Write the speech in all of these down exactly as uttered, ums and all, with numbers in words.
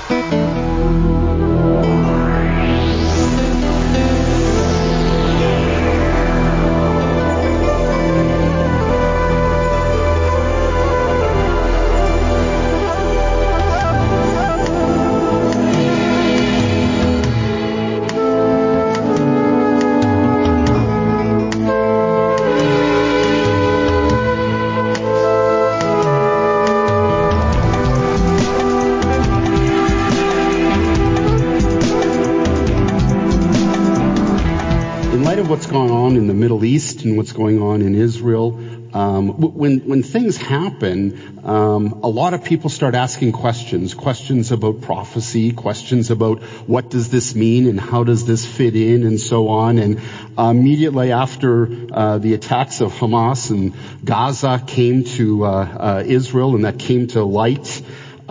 What's going on in the Middle East and what's going on in Israel, um, when when things happen, um, a lot of people start asking questions, questions about prophecy, questions about what does this mean and how does this fit in and so on. And uh, immediately after uh, the attacks of Hamas and Gaza came to uh, uh, Israel and that came to light,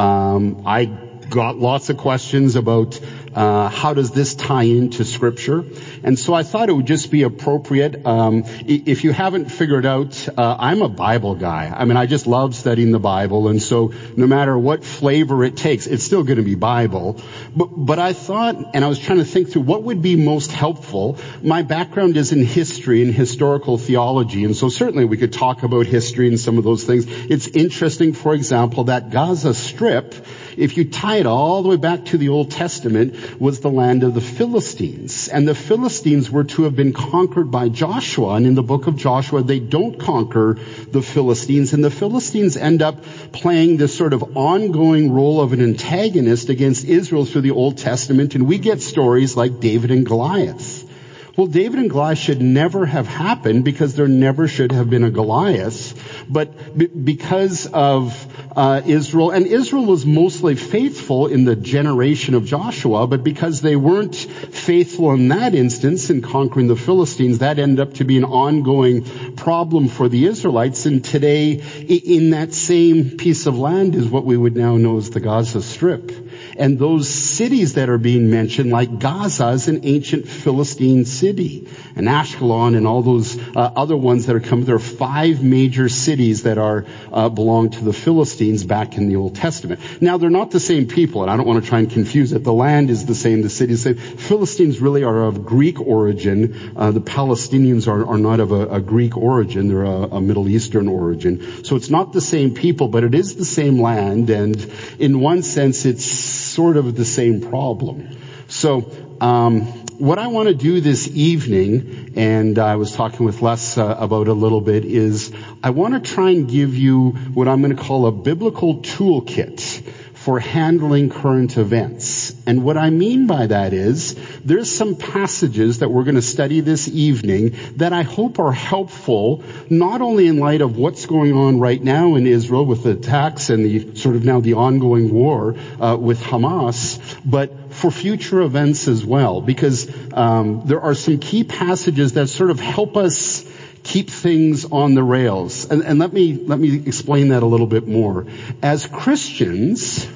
um, I got lots of questions about Uh, how does this tie into Scripture? And so I thought it would just be appropriate. Um, if you haven't figured out, uh, I'm a Bible guy. I mean, I just love studying the Bible, and so no matter what flavor it takes, it's still going to be Bible. But, but I thought, and I was trying to think through what would be most helpful. My background is in history and historical theology, and so certainly we could talk about history and some of those things. It's interesting, for example, that Gaza Strip, if you tie it all the way back to the Old Testament, was the land of the Philistines. And the Philistines were to have been conquered by Joshua. And in the book of Joshua, they don't conquer the Philistines. And the Philistines end up playing this sort of ongoing role of an antagonist against Israel through the Old Testament. And we get stories like David and Goliath. Well, David and Goliath should never have happened because there never should have been a Goliath. But b- because of uh, Israel, and Israel was mostly faithful in the generation of Joshua, but because they weren't faithful in that instance in conquering the Philistines, that ended up to be an ongoing problem for the Israelites. And today, in that same piece of land is what we would now know as the Gaza Strip. And those cities that are being mentioned, like Gaza, is an ancient Philistine city. And Ashkelon and all those uh, other ones that are coming. There are five major cities that are uh, belong to the Philistines back in the Old Testament. Now, they're not the same people, and I don't want to try and confuse it. The land is the same, the city is the same. Philistines really are of Greek origin. Uh, the Palestinians are, are not of a, a Greek origin. They're a, a Middle Eastern origin. So it's not the same people, but it is the same land. And in one sense, it's sort of the same problem. So, um, what I want to do this evening, and I was talking with Les uh, about a little bit, is I want to try and give you what I'm going to call a biblical toolkit for handling current events. And what I mean by that is there's some passages that we're going to study this evening that I hope are helpful, not only in light of what's going on right now in Israel with the attacks and the sort of now the ongoing war uh, with Hamas, but for future events as well, because um, there are some key passages that sort of help us keep things on the rails. And, and let me let me explain that a little bit more. As Christians,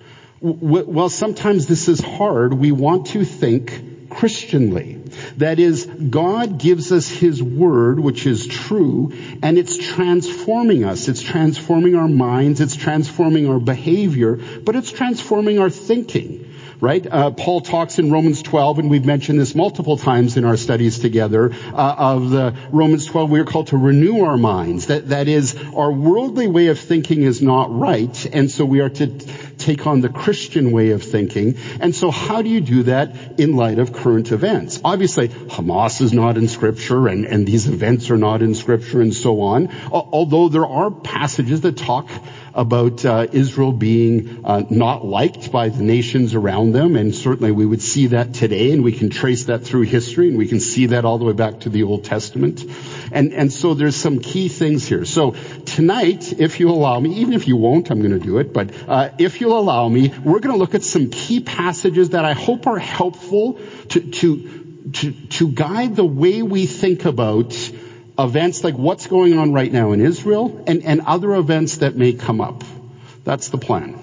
w- well, sometimes this is hard. We want to think Christianly. That is, God gives us His Word, which is true, and it's transforming us. It's transforming our minds. It's transforming our behavior, but it's transforming our thinking. Right? Uh, Paul talks in Romans twelve, and we've mentioned this multiple times in our studies together, uh, of the Romans twelve, we are called to renew our minds. That, that is, our worldly way of thinking is not right, and so we are to t- take on the Christian way of thinking. And so how do you do that in light of current events? Obviously, Hamas is not in Scripture, and, and these events are not in Scripture, and so on. Although there are passages that talk about uh, Israel being uh, not liked by the nations around them, and certainly we would see that today, and we can trace that through history, and we can see that all the way back to the Old Testament. And and so there's some key things here. So tonight, if you allow me, even if you won't, I'm going to do it, but uh, if you'll allow me, we're going to look at some key passages that I hope are helpful to to to, to guide the way we think about events like what's going on right now in Israel and, and other events that may come up. That's the plan.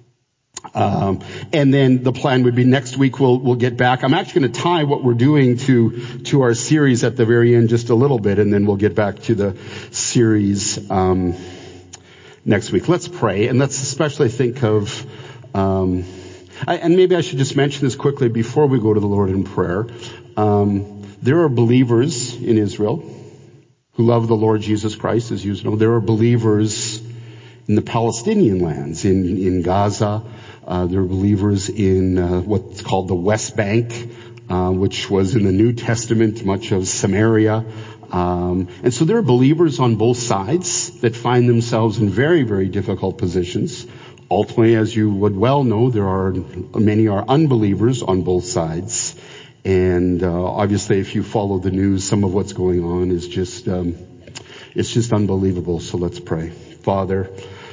Um, and then the plan would be next week we'll we'll get back. I'm actually going to tie what we're doing to to our series at the very end just a little bit, and then we'll get back to the series um, next week. Let's pray, and let's especially think of. Um, I, and maybe I should just mention this quickly before we go to the Lord in prayer. Um, there are believers in Israel who love the Lord Jesus Christ, as you know. There are believers in the Palestinian lands, in, in Gaza. Uh, there are believers in uh, what's called the West Bank, uh, which was in the New Testament, much of Samaria. Um, and so there are believers on both sides that find themselves in very, very difficult positions. Ultimately, as you would well know, there are many are unbelievers on both sides. And uh, obviously, if you follow the news, some of what's going on is just um, it's just unbelievable. So let's pray. Father,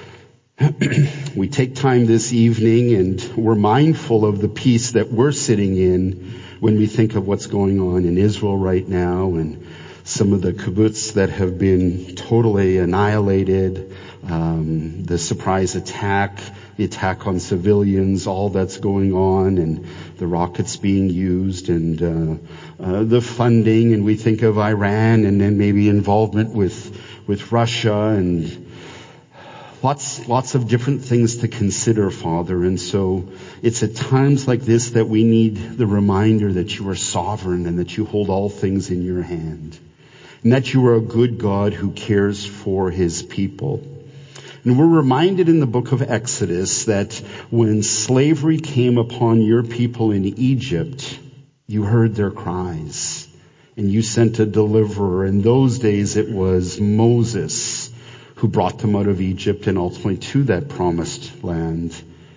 we take time this evening and we're mindful of the peace that we're sitting in when we think of what's going on in Israel right now and some of the kibbutz that have been totally annihilated, um, the surprise attack, the attack on civilians, all that's going on, and the rockets being used, and uh, uh, the funding, and we think of Iran, and then maybe involvement with with Russia, and lots lots of different things to consider, Father. And so it's at times like this that we need the reminder that you are sovereign and that you hold all things in your hand, and that you are a good God who cares for his people. And we're reminded in the book of Exodus that when slavery came upon your people in Egypt, you heard their cries and you sent a deliverer. In those days it was Moses who brought them out of Egypt and ultimately to that promised land.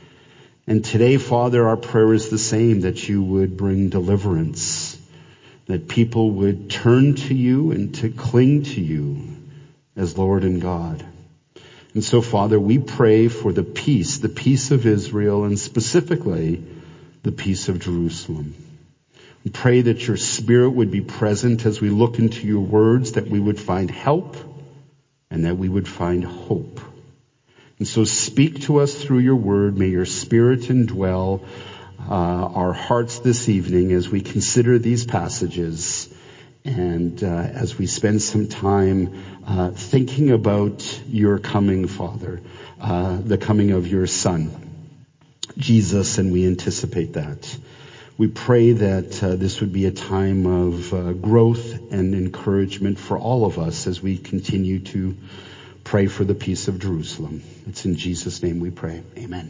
And today, Father, our prayer is the same, that you would bring deliverance, that people would turn to you and to cling to you as Lord and God. And so, Father, we pray for the peace, the peace of Israel, and specifically the peace of Jerusalem. We pray that your Spirit would be present as we look into your words, that we would find help and that we would find hope. And so speak to us through your word. May your Spirit indwell uh, our hearts this evening as we consider these passages. And uh, as we spend some time uh, thinking about your coming, Father, uh, the coming of your Son, Jesus, and we anticipate that. We pray that uh, this would be a time of uh, growth and encouragement for all of us as we continue to pray for the peace of Jerusalem. It's in Jesus' name we pray. Amen.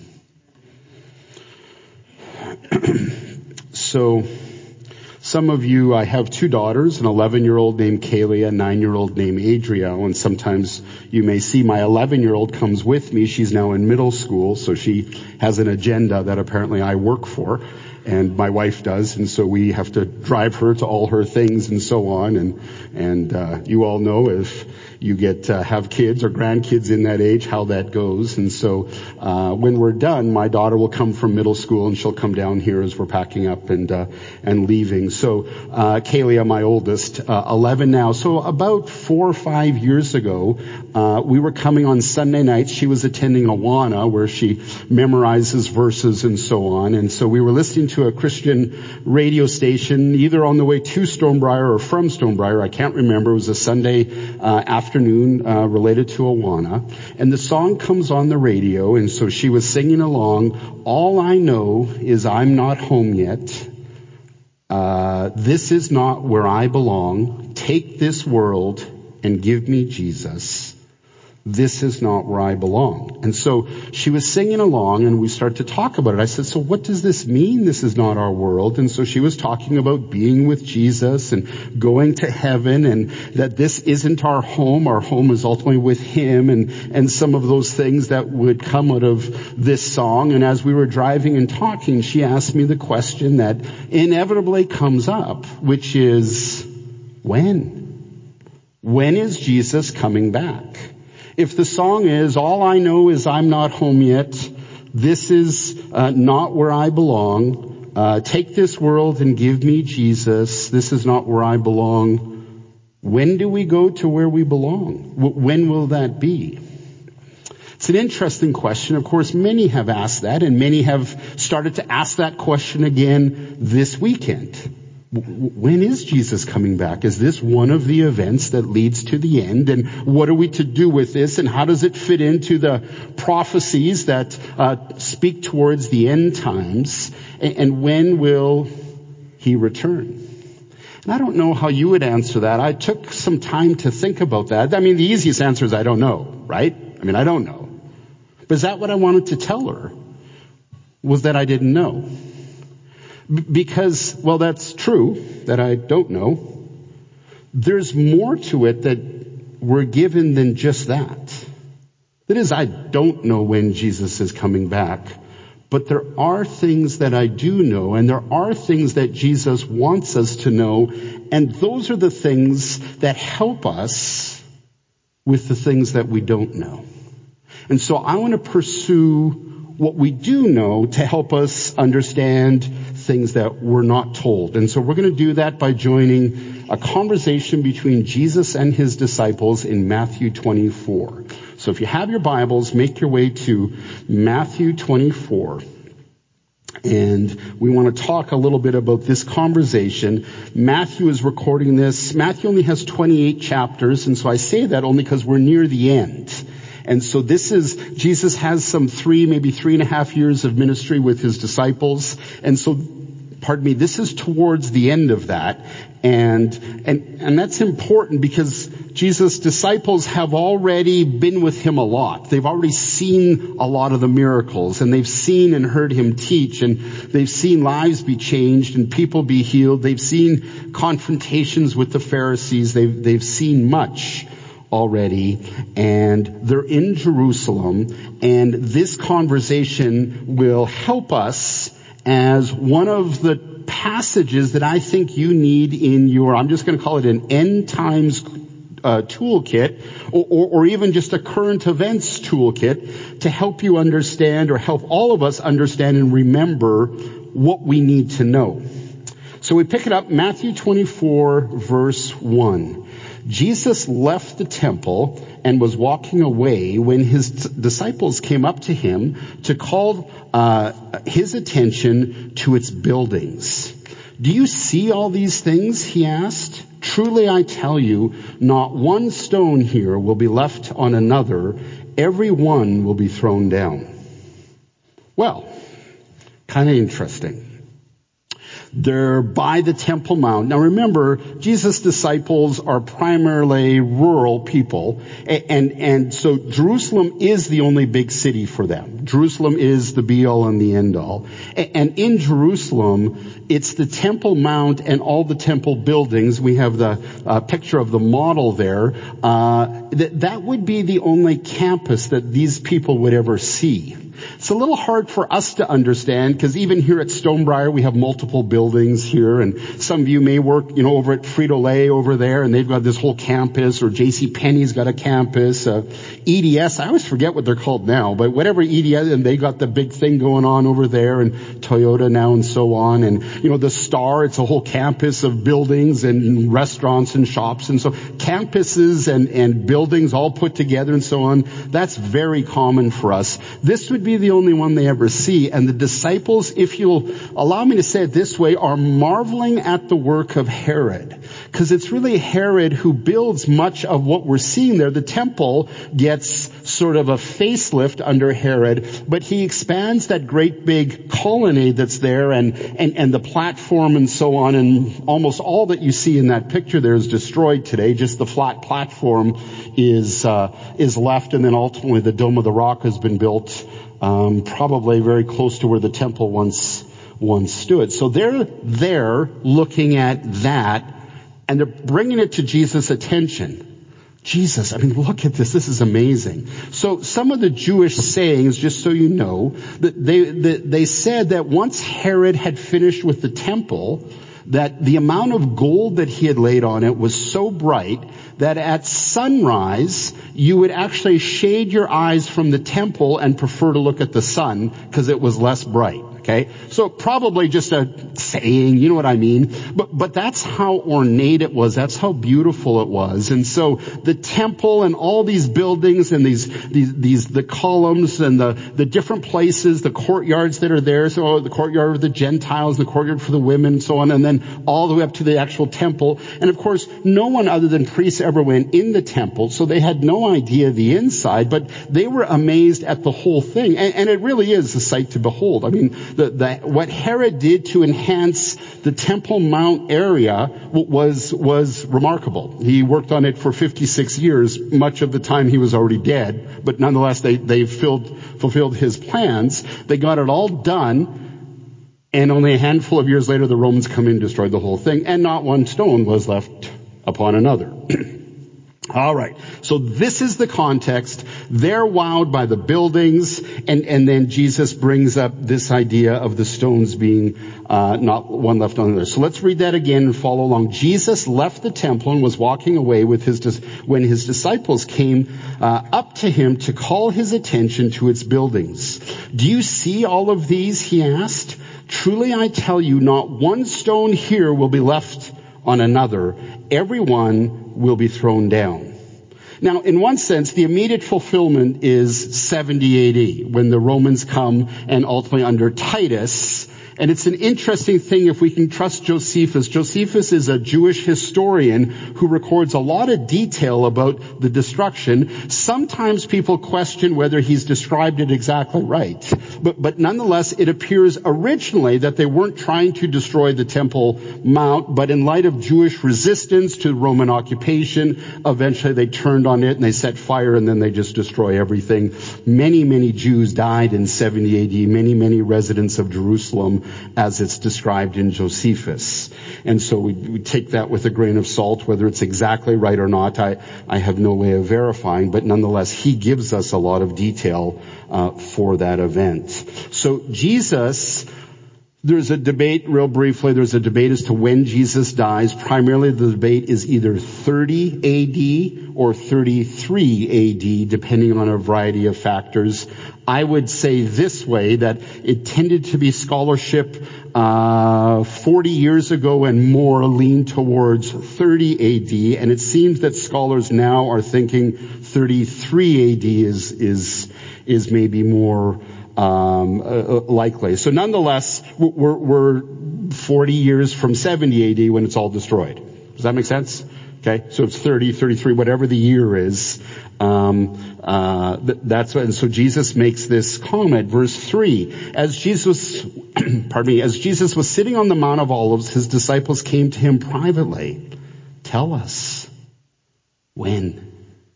So, some of you, I have two daughters, an eleven-year-old named Kaylee, a nine-year-old named Adriel, and sometimes you may see my eleven-year-old comes with me. She's now in middle school, so she has an agenda that apparently I work for, and my wife does, and so we have to drive her to all her things and so on, and and uh, you all know if you get uh, have kids or grandkids in that age, how that goes. And so uh, when we're done, my daughter will come from middle school and she'll come down here as we're packing up and uh, and leaving. So uh, Kaylee, my oldest, uh, eleven now. So about four or five years ago, uh, we were coming on Sunday nights. She was attending Awana, where she memorizes verses and so on. And so we were listening to a Christian radio station, either on the way to Stonebriar or from Stonebriar. I can't remember. It was a Sunday uh, afternoon. afternoon uh, related to Awana, and the song comes on the radio, and so she was singing along, "All I know is I'm not home yet. Uh, this is not where I belong. Take this world and give me Jesus. This is not where I belong." And so she was singing along, and we started to talk about it. I said, so what does this mean, this is not our world? And so she was talking about being with Jesus and going to heaven, and that this isn't our home. Our home is ultimately with him, and, and some of those things that would come out of this song. And as we were driving and talking, she asked me the question that inevitably comes up, which is, when? When is Jesus coming back? If the song is, all I know is I'm not home yet, this is uh, not where I belong, uh, take this world and give me Jesus, this is not where I belong, when do we go to where we belong? W- when will that be? It's an interesting question. Of course, many have asked that, and many have started to ask that question again this weekend. When is Jesus coming back? Is this one of the events that leads to the end? And what are we to do with this? And how does it fit into the prophecies that uh, speak towards the end times? And, and when will he return? And I don't know how you would answer that. I took some time to think about that. I mean, the easiest answer is I don't know, right? I mean, I don't know. But is that what I wanted to tell her? Was that I didn't know? Because, well, that's true, that I don't know. There's more to it that we're given than just that. That is, I don't know when Jesus is coming back, but there are things that I do know, and there are things that Jesus wants us to know, and those are the things that help us with the things that we don't know. And so I want to pursue what we do know to help us understand things that we're not told. And so we're going to do that by joining a conversation between Jesus and his disciples in Matthew twenty-four. So if you have your Bibles, make your way to Matthew twenty-four. And we want to talk a little bit about this conversation. Matthew is recording this. Matthew only has twenty-eight chapters, and so I say that only because we're near the end. And so this is, Jesus has some three, maybe three and a half years of ministry with his disciples. And so, pardon me, this is towards the end of that. And, and, and that's important because Jesus' disciples have already been with him a lot. They've already seen a lot of the miracles, and they've seen and heard him teach, and they've seen lives be changed and people be healed. They've seen confrontations with the Pharisees. They've, they've seen much already, and they're in Jerusalem, and this conversation will help us as one of the passages that I think you need in your, I'm just going to call it an end times uh, toolkit, or, or, or even just a current events toolkit to help you understand, or help all of us understand and remember what we need to know. So we pick it up, Matthew twenty-four, verse one. Jesus left the temple and was walking away when his t- disciples came up to him to call uh, his attention to its buildings. Do you see all these things? He asked. Truly I tell you, not one stone here will be left on another. Every one will be thrown down. Well, kind of interesting. They're by the Temple Mount. Now remember, Jesus' disciples are primarily rural people, and, and, and so Jerusalem is the only big city for them. Jerusalem is the be-all and the end-all. And, and in Jerusalem, it's the Temple Mount and all the temple buildings. We have the uh, picture of the model there. Uh, that, that would be the only campus that these people would ever see. It's a little hard for us to understand because even here at Stonebriar we have multiple buildings here, and some of you may work, you know, over at Frito-Lay over there, and they've got this whole campus, or JCPenney's got a campus, uh, E D S, I always forget what they're called now, but whatever E D S, and they got the big thing going on over there, and Toyota now and so on, and you know, the Star, it's a whole campus of buildings and restaurants and shops, and so campuses and, and buildings all put together and so on, that's very common for us. This would be the only one they ever see. And the disciples, if you'll allow me to say it this way, are marveling at the work of Herod. Because it's really Herod who builds much of what we're seeing there. The temple gets sort of a facelift under Herod, but he expands that great big colonnade that's there, and, and, and the platform and so on, and almost all that you see in that picture there is destroyed today. Just the flat platform is, uh, is left, and then ultimately the Dome of the Rock has been built Um, probably very close to where the temple once once stood. So they're there looking at that, and they're bringing it to Jesus' attention. Jesus, I mean, look at this. This is amazing. So some of the Jewish sayings, just so you know, that they, they, they said that once Herod had finished with the temple, that the amount of gold that he had laid on it was so bright that at sunrise, you would actually shade your eyes from the temple and prefer to look at the sun because it was less bright. Okay, so probably just a saying, you know what I mean? But, but that's how ornate it was. That's how beautiful it was. And so the temple and all these buildings and these, these, these, the columns and the, the different places, the courtyards that are there. So the courtyard of the Gentiles, the courtyard for the women, and so on. And then all the way up to the actual temple. And of course, no one other than priests ever went in the temple. So they had no idea of the inside, but they were amazed at the whole thing. And, and it really is a sight to behold. I mean, The, the, what Herod did to enhance the Temple Mount area was, was remarkable. He worked on it for fifty-six years, much of the time he was already dead, but nonetheless they, they filled, fulfilled his plans. They got it all done, and only a handful of years later the Romans come in and destroyed the whole thing, and not one stone was left upon another. All right. So this is the context. They're wowed by the buildings, and, and then Jesus brings up this idea of the stones being uh, not one left on another. So let's read that again and follow along. Jesus left the temple and was walking away with his when his disciples came uh, up to him to call his attention to its buildings. Do you see all of these? He asked. Truly I tell you, not one stone here will be left on another. Every one will be thrown down. Now, in one sense, the immediate fulfillment is seventy A D, when the Romans come and ultimately under Titus. And it's an interesting thing if we can trust Josephus. Josephus is a Jewish historian who records a lot of detail about the destruction. Sometimes people question whether he's described it exactly right. But, but nonetheless, it appears originally that they weren't trying to destroy the Temple Mount, but in light of Jewish resistance to Roman occupation, eventually they turned on it and they set fire and then they just destroy everything. Many, many Jews died in seventy A D, many, many residents of Jerusalem, as it's described in Josephus. And so we, we take that with a grain of salt, whether it's exactly right or not. I, I have no way of verifying, but nonetheless, he gives us a lot of detail uh, for that event. So Jesus, there's a debate, real briefly, there's a debate as to when Jesus dies. Primarily the debate is either thirty A D or thirty-three A D, depending on a variety of factors. I would say this way, that it tended to be scholarship uh forty years ago and more leaned towards thirty A D, and it seems that scholars now are thinking thirty-three A D is is is maybe more um uh, likely. So nonetheless, we're we're forty years from seventy A D when it's all destroyed. Does that make sense? Okay, so it's thirty, thirty-three, whatever the year is. Um, uh, th- that's what, and so Jesus makes this comment, verse three. As Jesus, pardon me, as Jesus was sitting on the Mount of Olives, his disciples came to him privately. Tell us, when?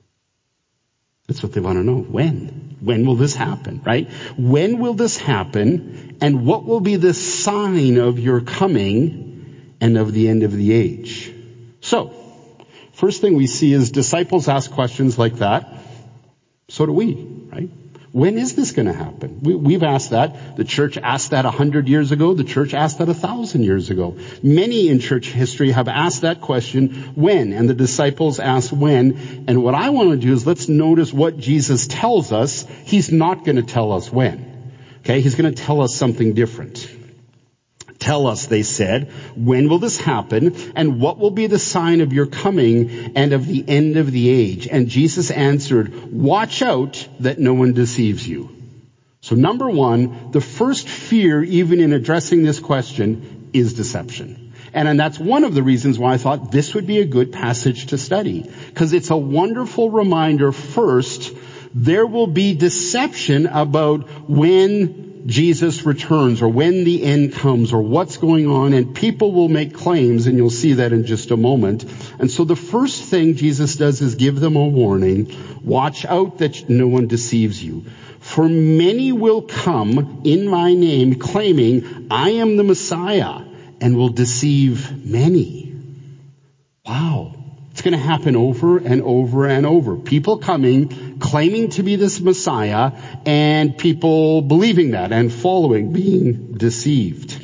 That's what they want to know. When? When will this happen, right? When will this happen? And what will be the sign of your coming and of the end of the age? So, first thing we see is disciples ask questions like that. So do we, right? When is this going to happen? We, we've asked that. The church asked that a hundred years ago. The church asked that a thousand years ago. Many in church history have asked that question, when? And the disciples asked when. And what I want to do is let's notice what Jesus tells us. He's not going to tell us when. Okay? He's going to tell us something different. Tell us, they said, when will this happen, and what will be the sign of your coming and of the end of the age? And Jesus answered, watch out that no one deceives you. So number one, the first fear, even in addressing this question, is deception. And, and that's one of the reasons why I thought this would be a good passage to study. Because it's a wonderful reminder, first, there will be deception about when Jesus returns or when the end comes or what's going on, and people will make claims, and you'll see that in just a moment. And so the first thing Jesus does is give them a warning. Watch out that no one deceives you. For many will come in my name claiming I am the Messiah, and will deceive many. Wow. It's going to happen over and over and over. People coming, claiming to be this Messiah, and people believing that and following, being deceived.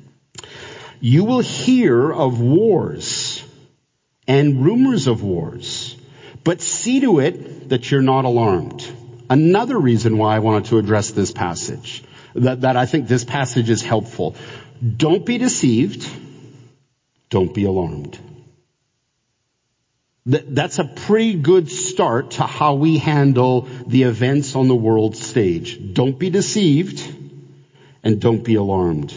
You will hear of wars and rumors of wars. But see to it that you're not alarmed. Another reason why I wanted to address this passage, that, that I think this passage is helpful. Don't be deceived. Don't be alarmed. That, that's a pretty good start to how we handle the events on the world stage. Don't be deceived and don't be alarmed.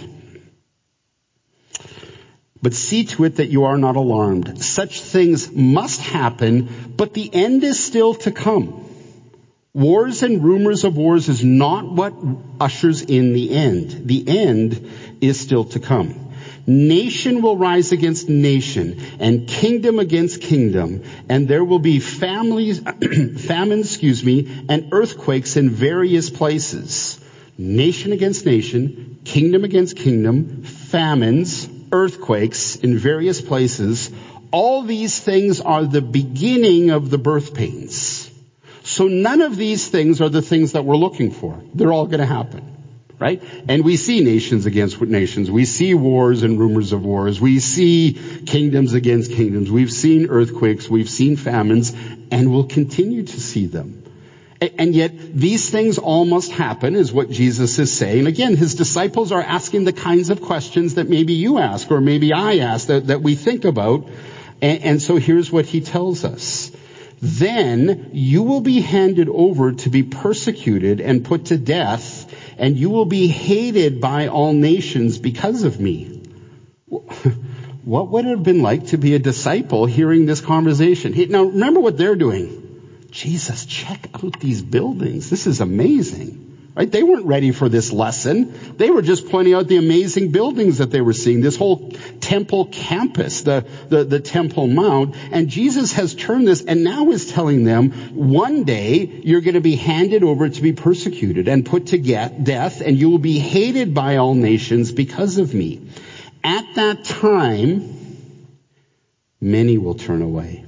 But see to it that you are not alarmed. Such things must happen, but the end is still to come. Wars and rumors of wars is not what ushers in the end. The end is still to come. Nation will rise against nation and kingdom against kingdom, and there will be families, famines, excuse me, and earthquakes in various places. Nation against nation, kingdom against kingdom, famines, earthquakes in various places. All these things are the beginning of the birth pains. So none of these things are the things that we're looking for. They're all going to happen, right? And we see nations against nations. We see wars and rumors of wars. We see kingdoms against kingdoms. We've seen earthquakes. We've seen famines, and we'll continue to see them. And yet these things all must happen, is what Jesus is saying. Again, his disciples are asking the kinds of questions that maybe you ask or maybe I ask, that, that we think about. And, and so here's what he tells us. Then you will be handed over to be persecuted and put to death, and you will be hated by all nations because of me. What would it have been like to be a disciple hearing this conversation? Now remember what they're doing. Jesus, check out these buildings. This is amazing. Right? They weren't ready for this lesson. They were just pointing out the amazing buildings that they were seeing. This whole temple campus, the, the, the Temple Mount. And Jesus has turned this and now is telling them, one day you're going to be handed over to be persecuted and put to get death, and you will be hated by all nations because of me. At that time, many will turn away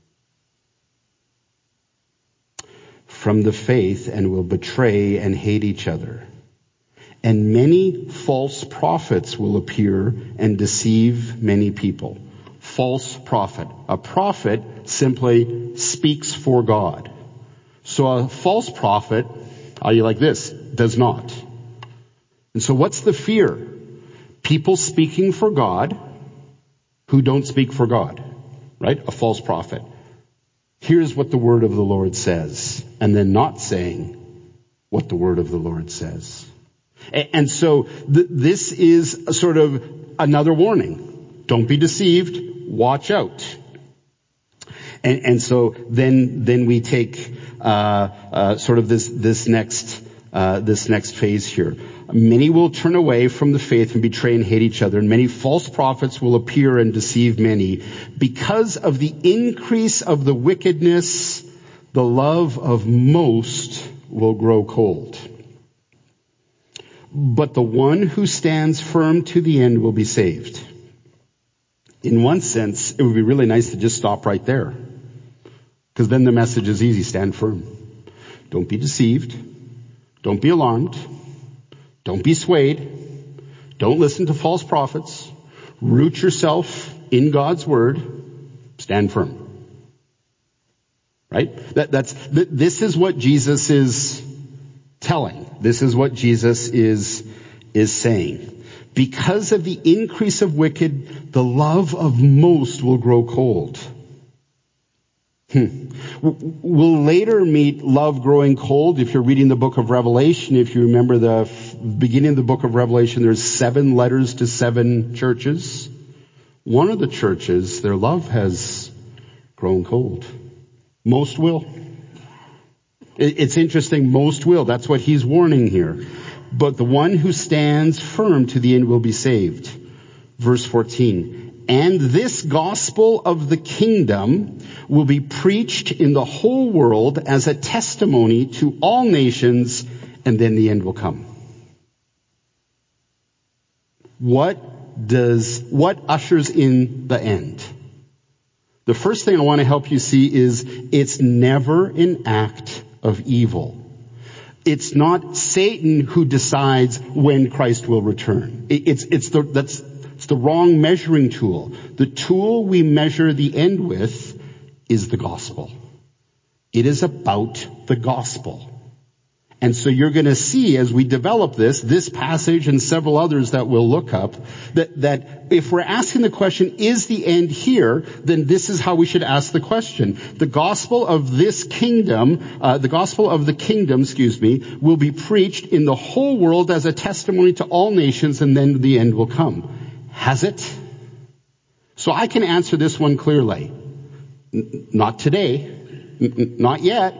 from the faith and will betray and hate each other. And many false prophets will appear and deceive many people. False prophet. A prophet simply speaks for God. So a false prophet, are you like this? Does not. And so what's the fear? People speaking for God who don't speak for God. Right? A false prophet. Here's what the word of the Lord says, and then not saying what the word of the Lord says. And so th- this is a sort of another warning. Don't be deceived. Watch out. And, and so then, then we take uh, uh, sort of this this next uh, this next phase here. Many will turn away from the faith and betray and hate each other, and many false prophets will appear and deceive many. Because of the increase of the wickedness, the love of most will grow cold. But the one who stands firm to the end will be saved. In one sense, it would be really nice to just stop right there, because then the message is easy. Stand firm. Don't be deceived. Don't be alarmed. Don't be swayed. Don't listen to false prophets. Root yourself in God's word. Stand firm. Right? That, that's, th- this is what Jesus is telling. This is what Jesus is, is saying. Because of the increase of wicked, the love of most will grow cold. Hmm. We'll later meet love growing cold if you're reading the book of Revelation. If you remember the f- beginning of the book of Revelation, there's seven letters to seven churches. One of the churches, their love has grown cold. Most will. It, it's interesting, most will. That's what he's warning here. But the one who stands firm to the end will be saved. Verse fourteen. And this gospel of the kingdom will be preached in the whole world as a testimony to all nations, and then the end will come. What does, what ushers in the end? The first thing I want to help you see is it's never an act of evil. It's not Satan who decides when Christ will return. It's, it's the, that's, it's the wrong measuring tool. The tool we measure the end with is the gospel. It is about the gospel. And so you're going to see as we develop this, this passage and several others that we'll look up, that, that if we're asking the question, is the end here, then this is how we should ask the question. The gospel of this kingdom, uh, the gospel of the kingdom, excuse me, will be preached in the whole world as a testimony to all nations, and then the end will come. Has it? So I can answer this one clearly. N- not today. N- not yet.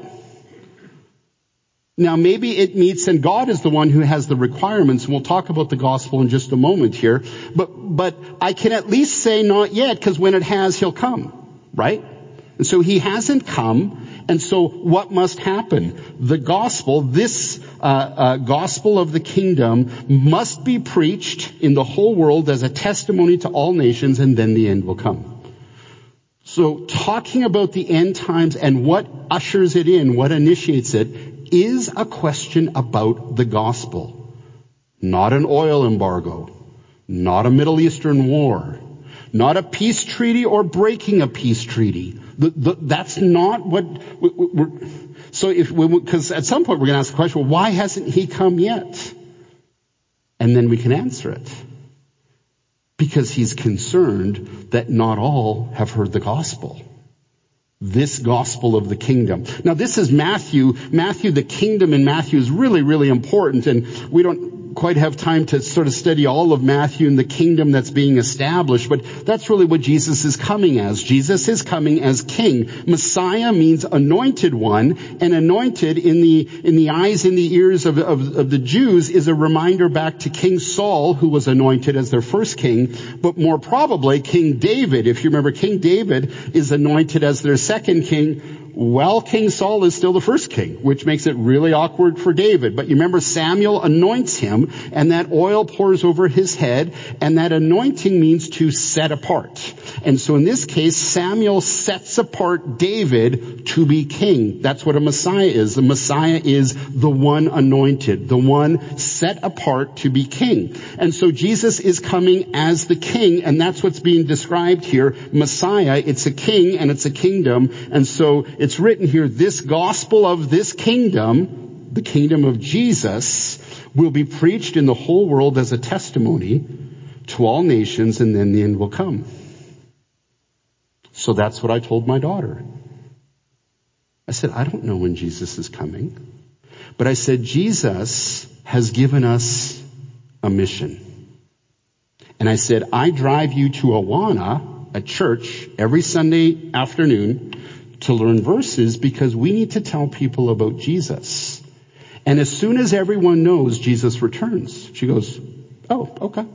Now maybe it meets, and God is the one who has the requirements, and we'll talk about the gospel in just a moment here, but, but I can at least say not yet, because when it has, he'll come, right? And so he hasn't come, and so what must happen? The gospel, this uh, uh, gospel of the kingdom must be preached in the whole world as a testimony to all nations, and then the end will come. So talking about the end times and what ushers it in, what initiates it, is a question about the gospel. Not an oil embargo. Not a Middle Eastern war. Not a peace treaty or breaking a peace treaty. The, the, that's not what we're, so if we, because at some point we're going to ask the question, well, why hasn't he come yet? And then we can answer it. Because he's concerned that not all have heard the gospel. This gospel of the kingdom. Now this is Matthew. Matthew, the kingdom in Matthew is really, really important, and we don't quite have time to sort of study all of Matthew and the kingdom that's being established, but that's really what Jesus is coming as. Jesus is coming as king. Messiah means anointed one, and anointed in the in the eyes and the ears of, of, of the Jews is a reminder back to King Saul, who was anointed as their first king, but more probably King David. If you remember, King David is anointed as their second king. Well, King Saul is still the first king, which makes it really awkward for David. But you remember Samuel anoints him, and that oil pours over his head, and that anointing means to set apart. And so in this case, Samuel sets apart David to be king. That's what a Messiah is. The Messiah is the one anointed, the one set apart to be king. And so Jesus is coming as the king, and that's what's being described here. Messiah, it's a king and it's a kingdom. And so it's written here, this gospel of this kingdom, the kingdom of Jesus, will be preached in the whole world as a testimony to all nations, and then the end will come. So that's what I told my daughter. I said, I don't know when Jesus is coming. But I said, Jesus has given us a mission. And I said, I drive you to Awana, a church, every Sunday afternoon to learn verses because we need to tell people about Jesus. And as soon as everyone knows Jesus returns, she goes, oh, okay.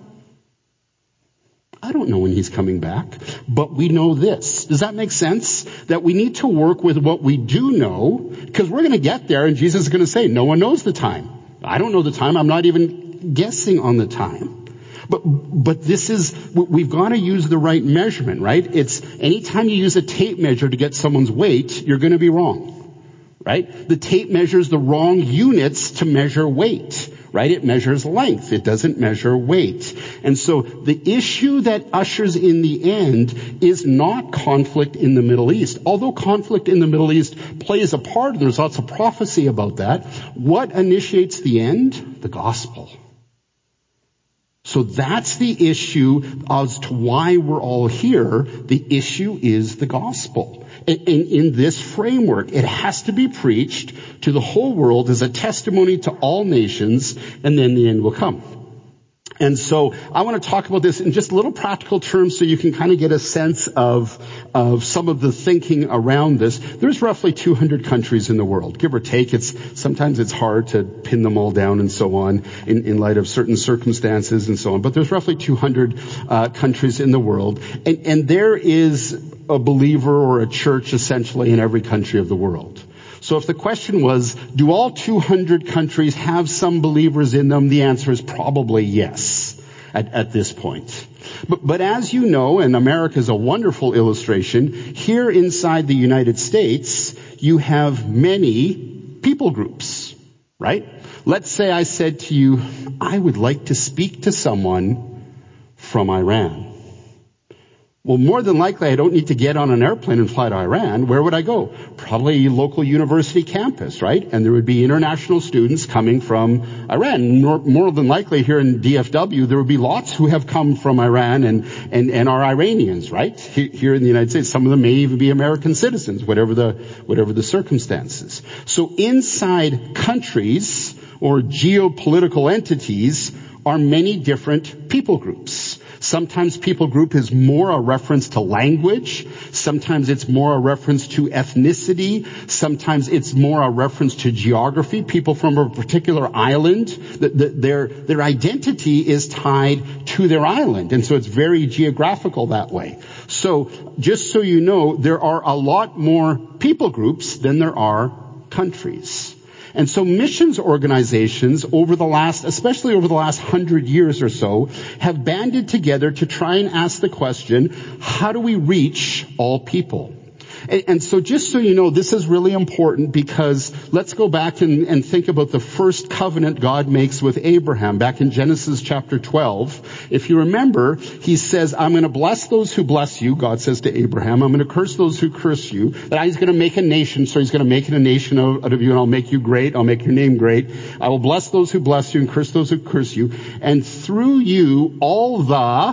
I don't know when he's coming back, but we know this. Does that make sense? That we need to work with what we do know, because we're going to get there and Jesus is going to say, no one knows the time. I don't know the time. I'm not even guessing on the time. But, but this is, we've got to use the right measurement, right? It's anytime you use a tape measure to get someone's weight, you're going to be wrong, right? The tape measures the wrong units to measure weight. Right? It measures length. It doesn't measure weight. And so the issue that ushers in the end is not conflict in the Middle East. Although conflict in the Middle East plays a part, and there's lots of prophecy about that, what initiates the end? The gospel. So that's the issue as to why we're all here. The issue is the gospel. In, in this framework, it has to be preached to the whole world as a testimony to all nations, and then the end will come. And so I want to talk about this in just little practical terms so you can kind of get a sense of, of some of the thinking around this. There's roughly two hundred countries in the world, give or take. It's, sometimes it's hard to pin them all down and so on in, in light of certain circumstances and so on. But there's roughly two hundred uh, countries in the world. And, and there is a believer or a church essentially in every country of the world. So if the question was, do all two hundred countries have some believers in them? The answer is probably yes at, at this point. But, but as you know, and America is a wonderful illustration, here inside the United States, you have many people groups, right? Let's say I said to you, I would like to speak to someone from Iran. Well, more than likely, I don't need to get on an airplane and fly to Iran. Where would I go? Probably a local university campus, right? And there would be international students coming from Iran. More, more than likely, here in D F W, there would be lots who have come from Iran and, and, and are Iranians, right? Here in the United States. Some of them may even be American citizens, whatever the, whatever the circumstances. So inside countries or geopolitical entities are many different people groups. Sometimes people group is more a reference to language. Sometimes it's more a reference to ethnicity. Sometimes it's more a reference to geography. People from a particular island, the, the, their, their identity is tied to their island. And so it's very geographical that way. So just so you know, there are a lot more people groups than there are countries. And so missions organizations over the last, especially over the last hundred years or so, have banded together to try and ask the question, how do we reach all people? And, and so just so you know, this is really important because let's go back and, and think about the first covenant God makes with Abraham back in Genesis chapter twelve. If you remember, he says, I'm going to bless those who bless you, God says to Abraham. I'm going to curse those who curse you. That he's going to make a nation, so he's going to make it a nation out of you, and I'll make you great. I'll make your name great. I will bless those who bless you and curse those who curse you. And through you, all the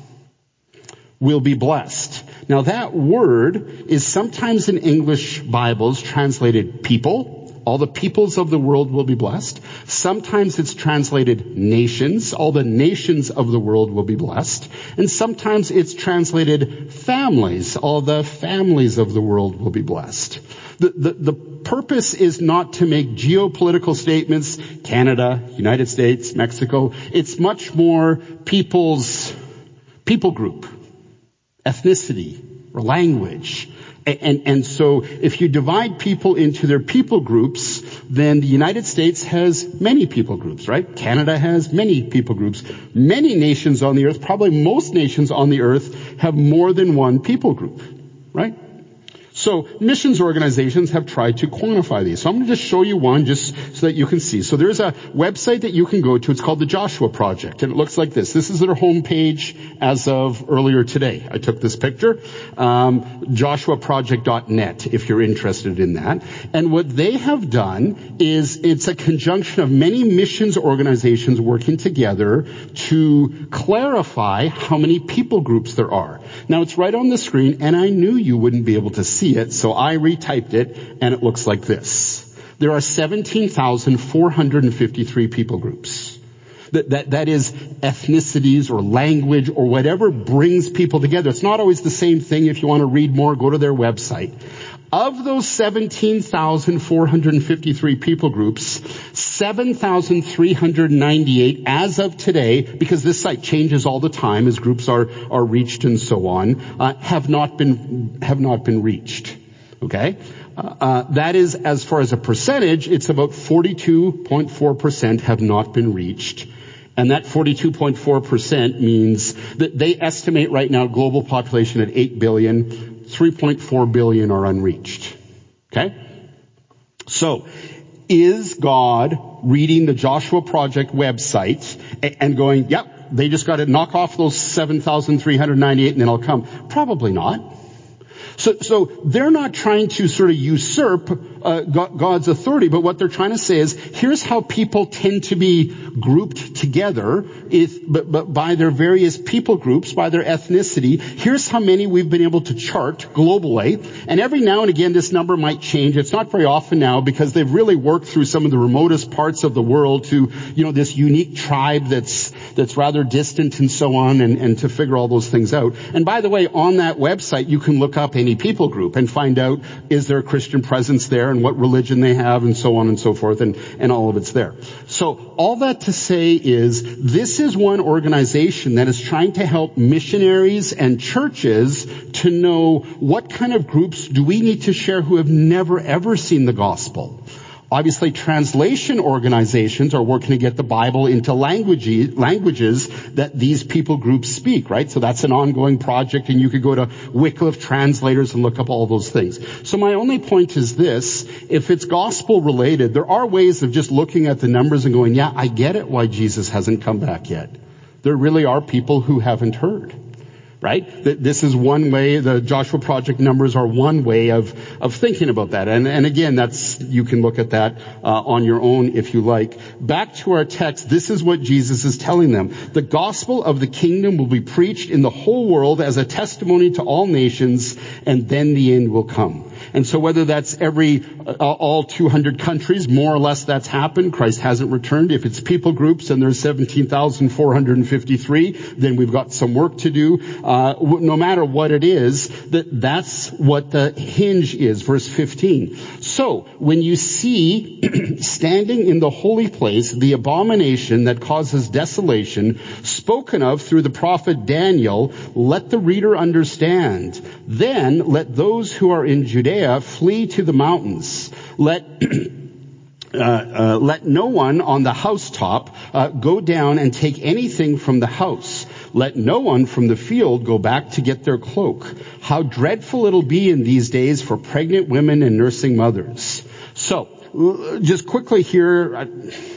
will be blessed. Now that word is sometimes in English Bibles translated people. All the peoples of the world will be blessed. Sometimes it's translated nations. All the nations of the world will be blessed. And sometimes it's translated families. All the families of the world will be blessed. The, the, the purpose is not to make geopolitical statements, Canada, United States, Mexico. It's much more people's, people group, ethnicity, or language. And, and so if you divide people into their people groups, then the United States has many people groups, right? Canada has many people groups. Many nations on the earth, probably most nations on the earth, have more than one people group, right? So missions organizations have tried to quantify these. So I'm going to just show you one just so that you can see. So there's a website that you can go to. It's called the Joshua Project, and it looks like this. This is their homepage as of earlier today. I took this picture. Um, joshua project dot net if you're interested in that. And what they have done is it's a conjunction of many missions organizations working together to clarify how many people groups there are. Now it's right on the screen, and I knew you wouldn't be able to see it, so I retyped it, and it looks like this. There are seventeen thousand four hundred fifty-three people groups. That, that, that is ethnicities or language or whatever brings people together. It's not always the same thing. If you want to read more, go to their website. Of those seventeen thousand four hundred fifty-three people groups, seven thousand three hundred ninety-eight as of today, because this site changes all the time as groups are, are reached and so on, uh, have not been, have not been reached. Okay? Uh, uh, that is, as far as a percentage, it's about forty-two point four percent have not been reached. And that forty-two point four percent means that they estimate right now global population at eight billion, three point four billion are unreached. Okay? So, is God reading the Joshua Project website and going, yep, they just got to knock off those seven thousand three hundred ninety-eight and then I'll come? Probably not. So, so they're not trying to sort of usurp uh, God's authority, but what they're trying to say is, here's how people tend to be grouped together, if, but, but by their various people groups, by their ethnicity. Here's how many we've been able to chart globally, and every now and again this number might change. It's not very often now because they've really worked through some of the remotest parts of the world to, you know, this unique tribe that's that's rather distant and so on, and, and to figure all those things out. And by the way, on that website you can look up any people group and find out, is there a Christian presence there and what religion they have and so on and so forth, and, and all of it's there. So all that to say is, this is one organization that is trying to help missionaries and churches to know what kind of groups do we need to share who have never ever seen the gospel. Obviously, translation organizations are working to get the Bible into language, languages that these people groups speak, right? So that's an ongoing project, and you could go to Wycliffe Translators and look up all those things. So my only point is this: if it's gospel related, there are ways of just looking at the numbers and going, yeah, I get it why Jesus hasn't come back yet. There really are people who haven't heard. right? This is one way. The Joshua Project numbers are one way of, of thinking about that. And, and again, that's, you can look at that uh, on your own if you like. Back to our text, this is what Jesus is telling them. The gospel of the kingdom will be preached in the whole world as a testimony to all nations, and then the end will come. And so whether that's every, uh, all two hundred countries, more or less that's happened. Christ hasn't returned. If it's people groups and there's seventeen thousand four hundred fifty-three, then we've got some work to do. Uh, no matter what it is, that, that's what the hinge is. Verse fifteen. So, when you see standing in the holy place the abomination that causes desolation, spoken of through the prophet Daniel, let the reader understand. Then let those who are in Judea flee to the mountains. Let Uh, uh, let no one on the housetop uh, go down and take anything from the house. Let no one from the field go back to get their cloak. How dreadful it'll be in these days for pregnant women and nursing mothers. So, just quickly here, I,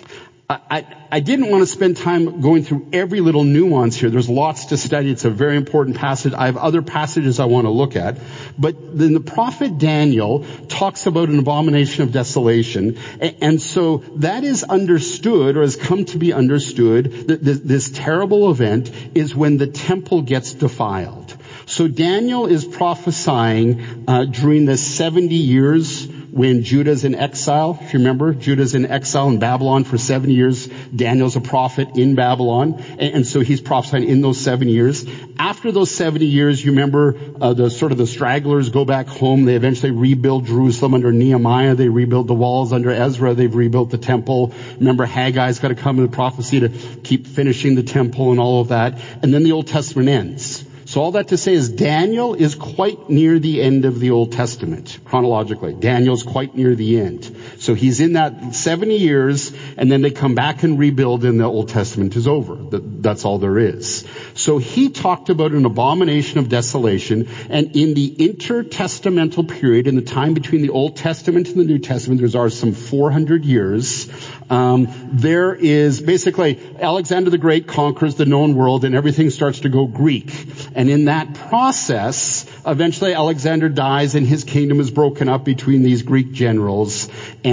I, I didn't want to spend time going through every little nuance here. There's lots to study. It's a very important passage. I have other passages I want to look at. But then the prophet Daniel talks about an abomination of desolation. And so that is understood, or has come to be understood, that this terrible event is when the temple gets defiled. So Daniel is prophesying uh, during the seventy years when Judah's in exile. If you remember, Judah's in exile in Babylon for seven years. Daniel's a prophet in Babylon. And, and so he's prophesying in those seven years. After those seventy years, you remember uh, the sort of the stragglers go back home. They eventually rebuild Jerusalem under Nehemiah. They rebuild the walls under Ezra. They've rebuilt the temple. Remember, Haggai's got to come in the prophecy to keep finishing the temple and all of that. And then the Old Testament ends. So all that to say is Daniel is quite near the end of the Old Testament, chronologically. Daniel's quite near the end. So he's in that seventy years, and then they come back and rebuild, and the Old Testament is over. That's all there is. So he talked about an abomination of desolation, and in the intertestamental period, in the time between the Old Testament and the New Testament, there's are some four hundred years. Um, there is basically Alexander the Great conquers the known world, and everything starts to go Greek. And in that process, eventually Alexander dies and his kingdom is broken up between these Greek generals,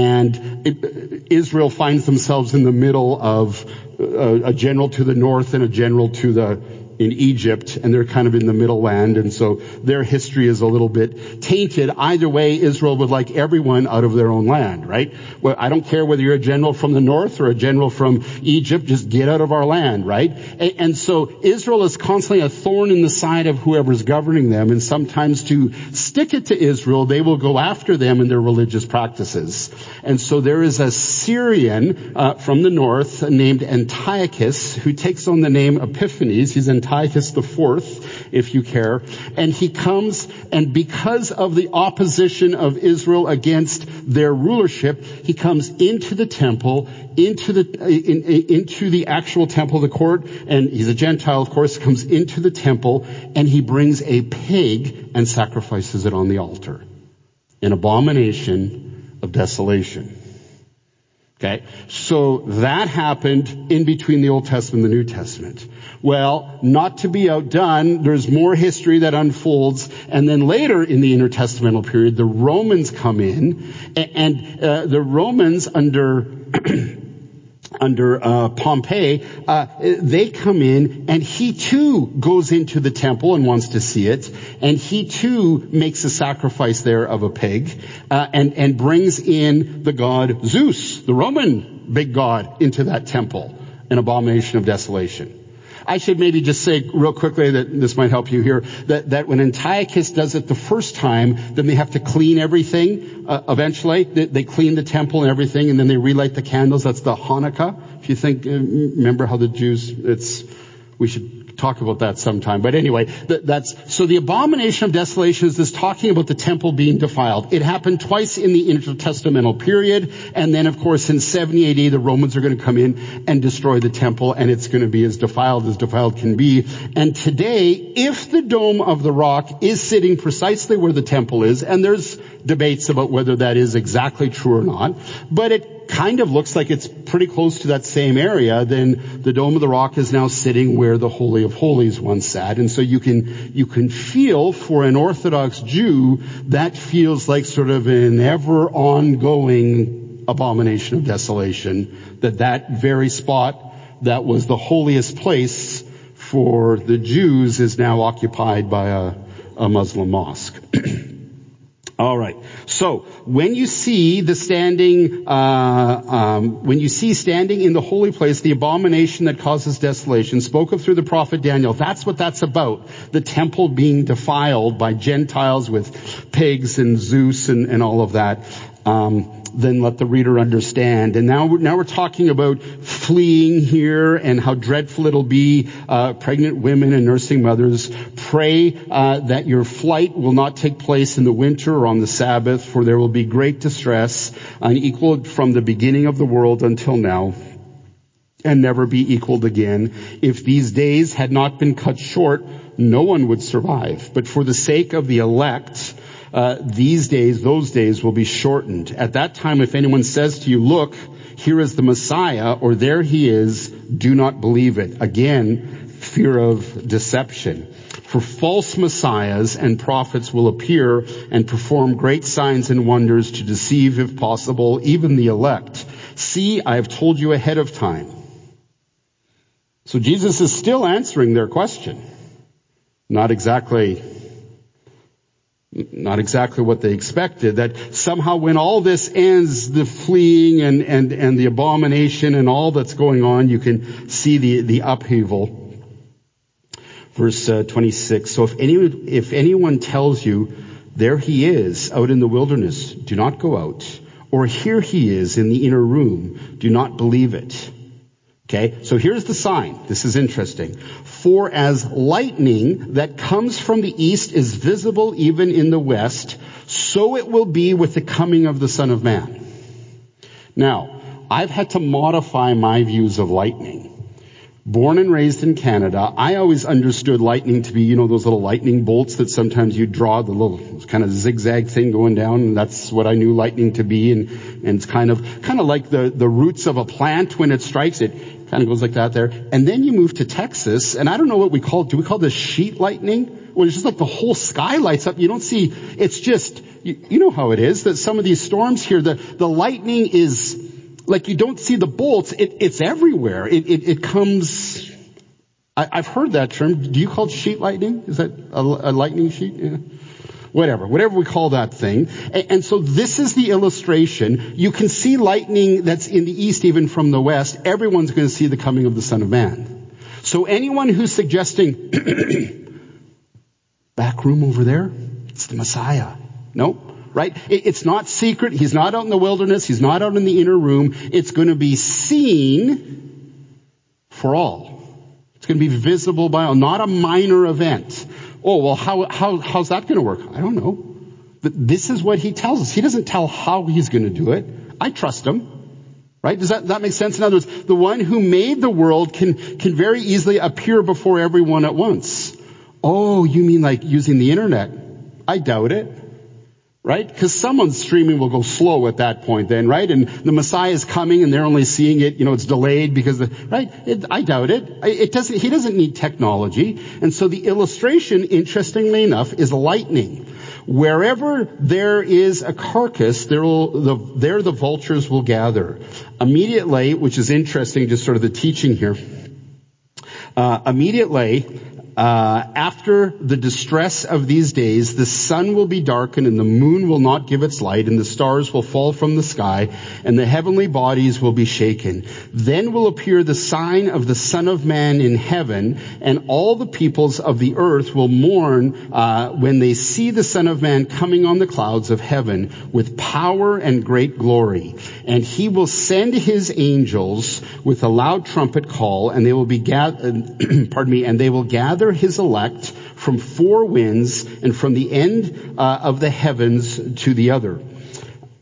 and it, Israel finds themselves in the middle of a, a general to the north and a general to the in Egypt, and they're kind of in the middle land, and so their history is a little bit tainted. Either way, Israel would like everyone out of their own land, right? Well, I don't care whether you're a general from the north or a general from Egypt, just get out of our land, right? And, and so Israel is constantly a thorn in the side of whoever's governing them, and sometimes to stick it to Israel, they will go after them in their religious practices. And so there is a Syrian uh, from the north named Antiochus who takes on the name Epiphanes. He's Antiochus the fourth, if you care. And he comes, and because of the opposition of Israel against their rulership, he comes into the temple, into the in, into the actual temple, the court, and he's a Gentile, of course, comes into the temple, and he brings a pig and sacrifices it on the altar. An abomination of desolation. Okay, so that happened in between the Old Testament and the New Testament. Well, not to be outdone, there's more history that unfolds, and then later in the intertestamental period, the Romans come in, and uh, the Romans under under uh, Pompey, uh, they come in, and he too goes into the temple and wants to see it, and he too makes a sacrifice there of a pig, uh, and and brings in the god Zeus, the Roman big god, into that temple, an abomination of desolation. I should maybe just say real quickly that this might help you here, that, that when Antiochus does it the first time, then they have to clean everything, uh, eventually. They, they clean the temple and everything, and then they relight the candles. That's the Hanukkah. If you think, uh, remember how the Jews, it's, we should talk about that sometime. But anyway, that, that's, so the abomination of desolation is this talking about the temple being defiled. It happened twice in the intertestamental period, and then of course in seventy A D the Romans are going to come in and destroy the temple, and it's going to be as defiled as defiled can be. And today, if the Dome of the Rock is sitting precisely where the temple is, and there's debates about whether that is exactly true or not, but it kind of looks like it's pretty close to that same area, then the Dome of the Rock is now sitting where the Holy of Holies once sat. And so you can, you can feel, for an Orthodox Jew, that feels like sort of an ever ongoing abomination of desolation, that that very spot that was the holiest place for the Jews is now occupied by a, a Muslim mosque. All right. So when you see the standing, uh, um, when you see standing in the holy place, the abomination that causes desolation, spoken through the prophet Daniel, that's what that's about. The temple being defiled by Gentiles with pigs and Zeus and, and all of that. Um, then let the reader understand. And now, now we're talking about fleeing here and how dreadful it'll be. Uh, pregnant women and nursing mothers, pray uh, that your flight will not take place in the winter or on the Sabbath, for there will be great distress, unequaled from the beginning of the world until now, and never be equaled again. If these days had not been cut short, no one would survive. But for the sake of the elect, Uh, these days, those days will be shortened. At that time, if anyone says to you, look, here is the Messiah, or there he is, do not believe it. Again, fear of deception. For false messiahs and prophets will appear and perform great signs and wonders to deceive, if possible, even the elect. See, I have told you ahead of time. So Jesus is still answering their question. Not exactly Not exactly what they expected, that somehow when all this ends, the fleeing and, and, and the abomination and all that's going on, you can see the, the upheaval. Verse uh, twenty-six, so if any, if anyone tells you, there he is out in the wilderness, do not go out. Or here he is in the inner room, do not believe it. Okay, so here's the sign. This is interesting. For as lightning that comes from the east is visible even in the west, so it will be with the coming of the Son of Man. Now, I've had to modify my views of lightning. Born and raised in Canada, I always understood lightning to be, you know, those little lightning bolts that sometimes you draw, the little kind of zigzag thing going down, and that's what I knew lightning to be, and, and it's kind of, kind of like the, the roots of a plant when it strikes it. Kind of goes like that there. And then you move to Texas, and I don't know what we call it. Do we call this sheet lightning? Well, it's just like the whole sky lights up. You don't see, it's just, you, you know how it is, that some of these storms here, the, the lightning is, like you don't see the bolts, it, it's everywhere. It, it, it comes, I, I've heard that term. Do you call it sheet lightning? Is that a, a lightning sheet? Yeah. Whatever, whatever we call that thing. And, and so this is the illustration. You can see lightning that's in the east, even from the west. Everyone's going to see the coming of the Son of Man. So anyone who's suggesting, back room over there, it's the Messiah. No, right? It, it's not secret. He's not out in the wilderness. He's not out in the inner room. It's going to be seen for all. It's going to be visible by all, not a minor event. Oh, well, how, how, how's that going to work? I don't know. But this is what he tells us. He doesn't tell how he's going to do it. I trust him. Right? Does that, that make sense? In other words, the one who made the world can, can very easily appear before everyone at once. Oh, you mean like using the internet? I doubt it. Right? Because someone's streaming will go slow at that point then, right? And the Messiah is coming and they're only seeing it, you know, it's delayed because, the, right? It, I doubt it. It doesn't, he doesn't need technology. And so the illustration, interestingly enough, is lightning. Wherever there is a carcass, there will, the, there the vultures will gather. Immediately, which is interesting, just sort of the teaching here, uh, immediately, Uh, after the distress of these days, the sun will be darkened and the moon will not give its light and the stars will fall from the sky and the heavenly bodies will be shaken. Then will appear the sign of the Son of Man in heaven, and all the peoples of the earth will mourn uh, when they see the Son of Man coming on the clouds of heaven with power and great glory. And he will send his angels with a loud trumpet call, and they will be gathered, pardon me, and they will gather his elect from four winds and from the end uh, of the heavens to the other.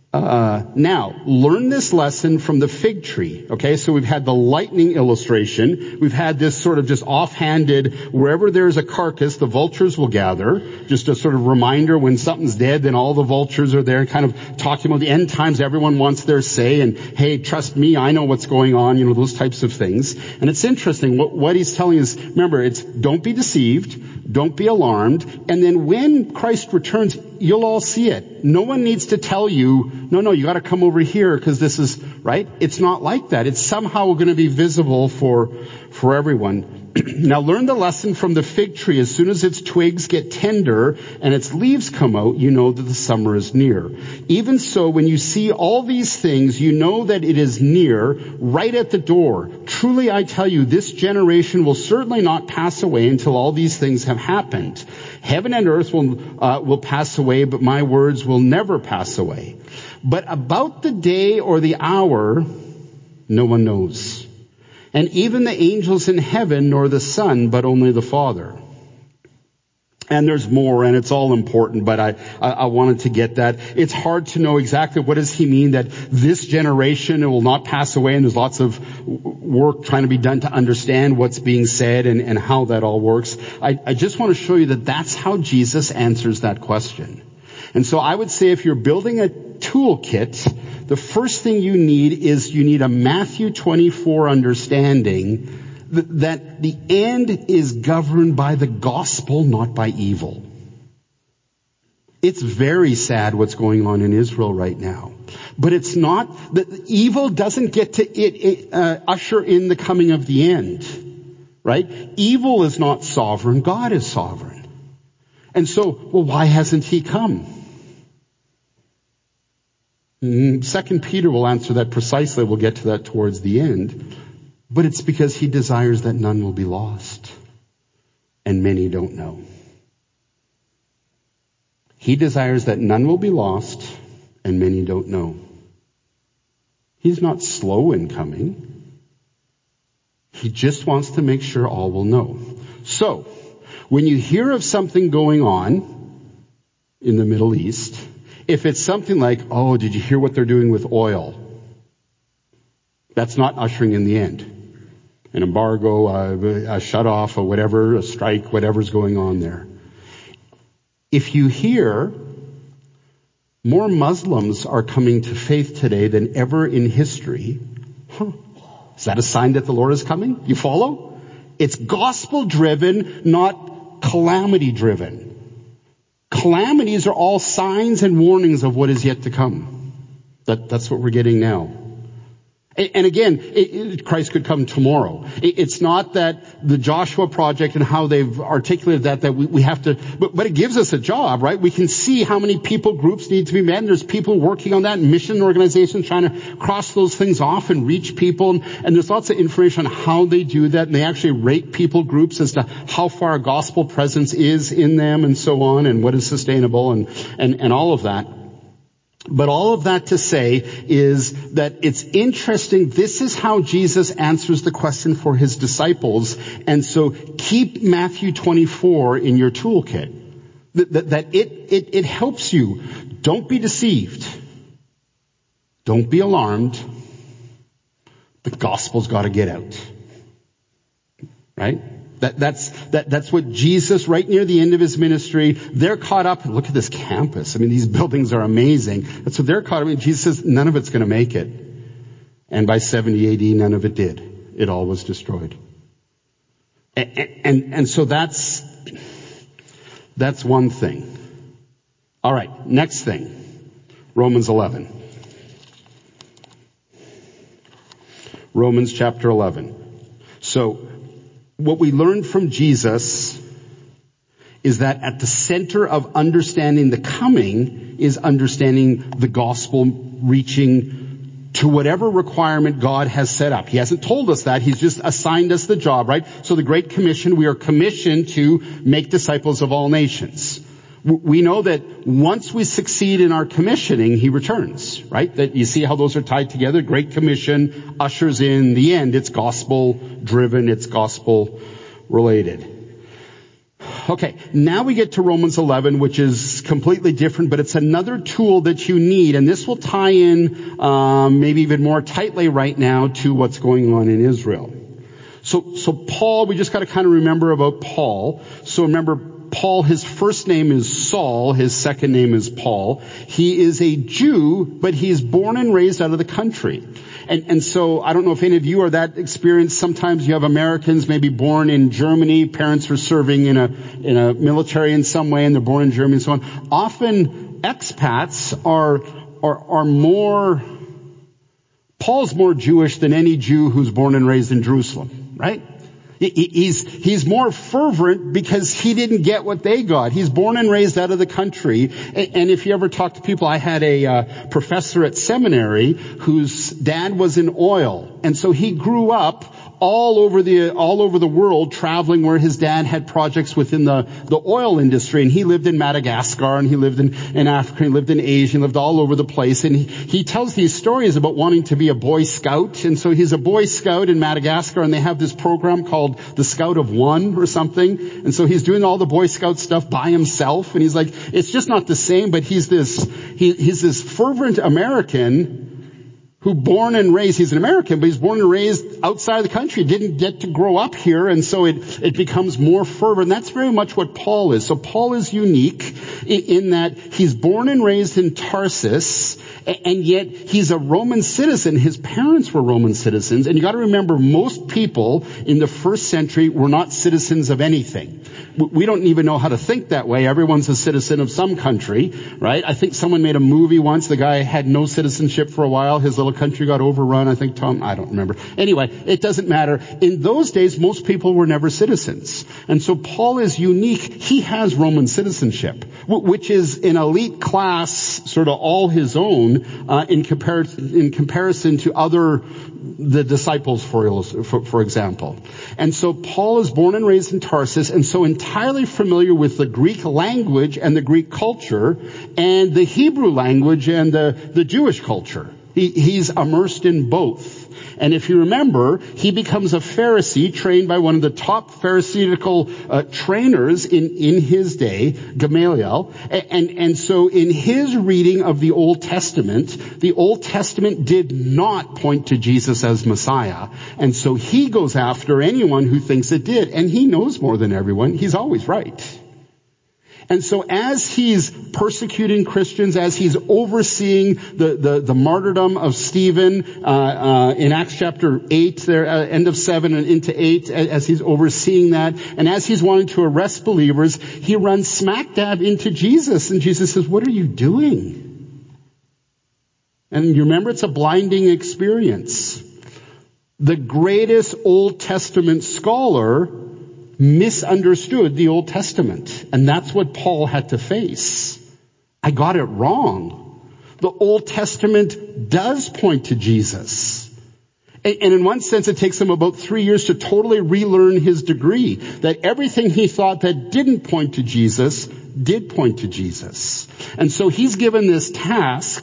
Uh, now, learn this lesson from the fig tree. Okay, so we've had the lightning illustration. We've had this sort of just offhanded, wherever there's a carcass, the vultures will gather. Just a sort of reminder, when something's dead, then all the vultures are there, kind of talking about the end times. Everyone wants their say, and hey, trust me, I know what's going on, you know, those types of things. And it's interesting, what, what he's telling us, remember, it's don't be deceived, don't be alarmed, and then when Christ returns, you'll all see it. No one needs to tell you, no, no, you got to come over here because this is, right? It's not like that. It's somehow going to be visible for, for everyone. Now learn the lesson from the fig tree. As soon as its twigs get tender and its leaves come out, you know that the summer is near. Even so, when you see all these things, you know that it is near, right at the door. Truly, I tell you, this generation will certainly not pass away until all these things have happened. Heaven and earth will, uh, will pass away, but my words will never pass away. But about the day or the hour, no one knows. And even the angels in heaven, nor the Son, but only the Father. And there's more, and it's all important, but I, I, I wanted to get that. It's hard to know exactly what does he mean that this generation will not pass away, and there's lots of work trying to be done to understand what's being said and, and how that all works. I, I just want to show you that that's how Jesus answers that question. And so I would say if you're building a toolkit, the first thing you need is you need a Matthew twenty-four understanding that the end is governed by the gospel, not by evil. It's very sad what's going on in Israel right now. But it's not, the evil doesn't get to it, it, uh, usher in the coming of the end. Right? Evil is not sovereign. God is sovereign. And so, well, why hasn't he come? Second Peter will answer that precisely. We'll get to that towards the end. But it's because he desires that none will be lost. And many don't know. He desires that none will be lost and many don't know. He's not slow in coming. He just wants to make sure all will know. So, when you hear of something going on in the Middle East, if it's something like, oh, did you hear what they're doing with oil? That's not ushering in the end. An embargo, a, a shut off, or whatever, a strike, whatever's going on there. If you hear more Muslims are coming to faith today than ever in history, huh, is that a sign that the Lord is coming? You follow? It's gospel driven, not calamity driven. Calamities are all signs and warnings of what is yet to come. That, that's what we're getting now. And again, it, it, Christ could come tomorrow. It, it's not that the Joshua Project and how they've articulated that, that we, we have to, but, but it gives us a job, right? We can see how many people groups need to be met. And there's people working on that, and mission organizations trying to cross those things off and reach people. And, and there's lots of information on how they do that. And they actually rate people groups as to how far a gospel presence is in them and so on, and what is sustainable and, and, and all of that. But all of that to say is that it's interesting. This is how Jesus answers the question for his disciples. And so keep Matthew twenty-four in your toolkit. That, that, that it, it, it helps you. Don't be deceived. Don't be alarmed. The gospel's got to get out. Right? That, that's, that, that's what Jesus, right near the end of his ministry, they're caught up. Look at this campus. I mean, these buildings are amazing. And so they're caught up. And Jesus says, none of it's going to make it. And by seventy A D, none of it did. It all was destroyed. And, and, and so that's, that's one thing. All right. Next thing. Romans eleven. Romans chapter eleven. So, what we learned from Jesus is that at the center of understanding the coming is understanding the gospel reaching to whatever requirement God has set up. He hasn't told us that. He's just assigned us the job, right? So the Great Commission, we are commissioned to make disciples of all nations. We know that once we succeed in our commissioning, he returns, right? That you see how those are tied together. Great Commission ushers in the end. It's gospel driven. It's gospel related. Okay, now we get to Romans eleven, which is completely different, but it's another tool that you need, and this will tie in um, maybe even more tightly right now to what's going on in Israel. So, so Paul, we just got to kind of remember about Paul. So remember, Paul, his first name is Saul, his second name is Paul. He is a Jew, but he is born and raised out of the country. And, and so I don't know if any of you are that experienced. Sometimes you have Americans maybe born in Germany. Parents are serving in a, in a military in some way and they're born in Germany and so on. Often expats are, are, are more, Paul's more Jewish than any Jew who's born and raised in Jerusalem, right? He's, he's more fervent because he didn't get what they got. He's born and raised out of the country. And if you ever talk to people, I had a uh, professor at seminary whose dad was in oil. And so he grew up all over the, all over the world traveling where his dad had projects within the, the oil industry. And he lived in Madagascar and he lived in, in Africa, he lived in Asia, he lived all over the place. And he, he tells these stories about wanting to be a Boy Scout. And so he's a Boy Scout in Madagascar and they have this program called the Scout of One or something. And so he's doing all the Boy Scout stuff by himself. And he's like, it's just not the same, but he's this, he, he's this fervent American who born and raised, he's an American, but he's born and raised outside of the country, didn't get to grow up here, and so it, it becomes more fervent. And that's very much what Paul is. So Paul is unique in, in that he's born and raised in Tarsus, and yet he's a Roman citizen. His parents were Roman citizens, and you got to remember, most people in the first century were not citizens of anything. We don't even know how to think that way. Everyone's a citizen of some country, right? I think someone made a movie once. The guy had no citizenship for a while. His little country got overrun. I think Tom, I don't remember. Anyway, it doesn't matter. In those days, most people were never citizens. And so Paul is unique. He has Roman citizenship, which is an elite class, sort of all his own, uh, in comparison, in comparison to other, the disciples, for, for, for example. And so Paul is born and raised in Tarsus, and so entirely familiar with the Greek language and the Greek culture and the Hebrew language and the, the Jewish culture. He, he's immersed in both. And if you remember, he becomes a Pharisee trained by one of the top Pharisaical uh, trainers in, in his day, Gamaliel. And, and, and so in his reading of the Old Testament, the Old Testament did not point to Jesus as Messiah. And so he goes after anyone who thinks it did. And he knows more than everyone. He's always right. And so as he's persecuting Christians, as he's overseeing the, the, the martyrdom of Stephen, uh, uh, in Acts chapter eight, there, uh, end of seven and into eight, as he's overseeing that, and as he's wanting to arrest believers, he runs smack dab into Jesus, and Jesus says, "What are you doing?" And you remember, it's a blinding experience. The greatest Old Testament scholar misunderstood the Old Testament. And that's what Paul had to face. I got it wrong. The Old Testament does point to Jesus. And in one sense, it takes him about three years to totally relearn his degree. That everything he thought that didn't point to Jesus did point to Jesus. And so he's given this task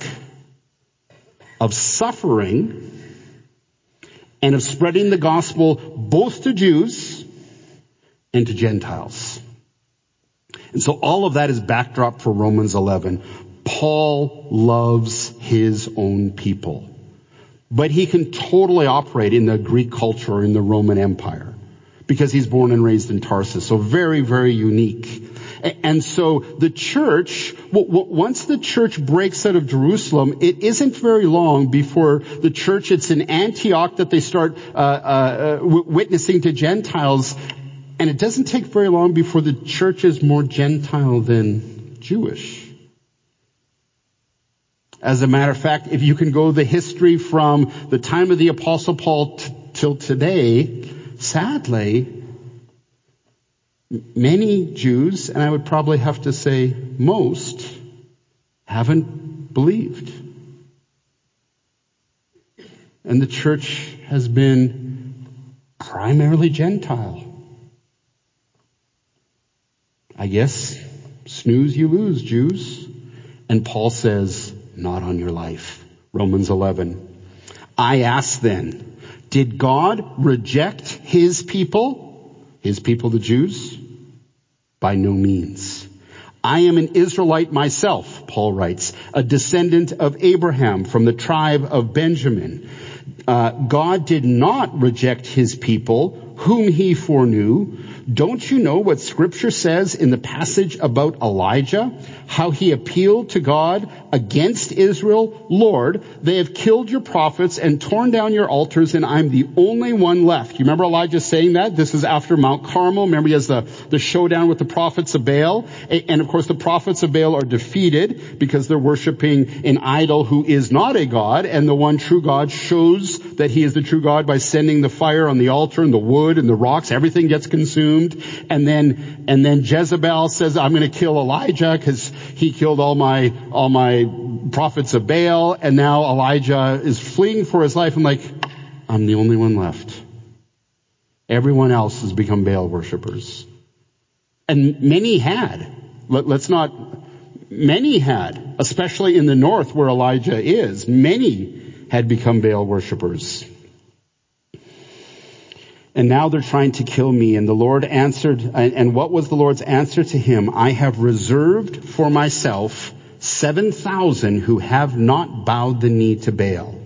of suffering and of spreading the gospel both to Jews and to Gentiles. And so all of that is backdrop for Romans eleven. Paul loves his own people, but he can totally operate in the Greek culture or in the Roman Empire because he's born and raised in Tarsus. So very, very unique. And so the church, once the church breaks out of Jerusalem, it isn't very long before the church, it's in Antioch that they start uh, uh, witnessing to Gentiles. And it doesn't take very long before the church is more Gentile than Jewish. As a matter of fact, if you can go the history from the time of the Apostle Paul t- till today, sadly, many Jews, and I would probably have to say most, haven't believed. And the church has been primarily Gentile. I guess, snooze you lose, Jews. And Paul says, not on your life. Romans eleven. I ask then, did God reject his people? His people, the Jews? By no means. I am an Israelite myself, Paul writes, a descendant of Abraham from the tribe of Benjamin. Uh, God did not reject his people, whom he foreknew. Don't you know what Scripture says in the passage about Elijah? How he appealed to God against Israel? Lord, they have killed your prophets and torn down your altars, and I'm the only one left. You remember Elijah saying that? This is after Mount Carmel. Remember he has the, the showdown with the prophets of Baal. And of course the prophets of Baal are defeated because they're worshiping an idol who is not a god, and the one true God shows that he is the true God by sending the fire on the altar and the wood and the rocks. Everything gets consumed. And then, and then Jezebel says, I'm going to kill Elijah because he killed all my, all my prophets of Baal. And now Elijah is fleeing for his life. I'm like, I'm the only one left. Everyone else has become Baal worshipers. And many had. Let, let's not, many had, especially in the north where Elijah is, many had become Baal worshipers. And now they're trying to kill me. And the Lord answered, and what was the Lord's answer to him? I have reserved for myself seven thousand who have not bowed the knee to Baal.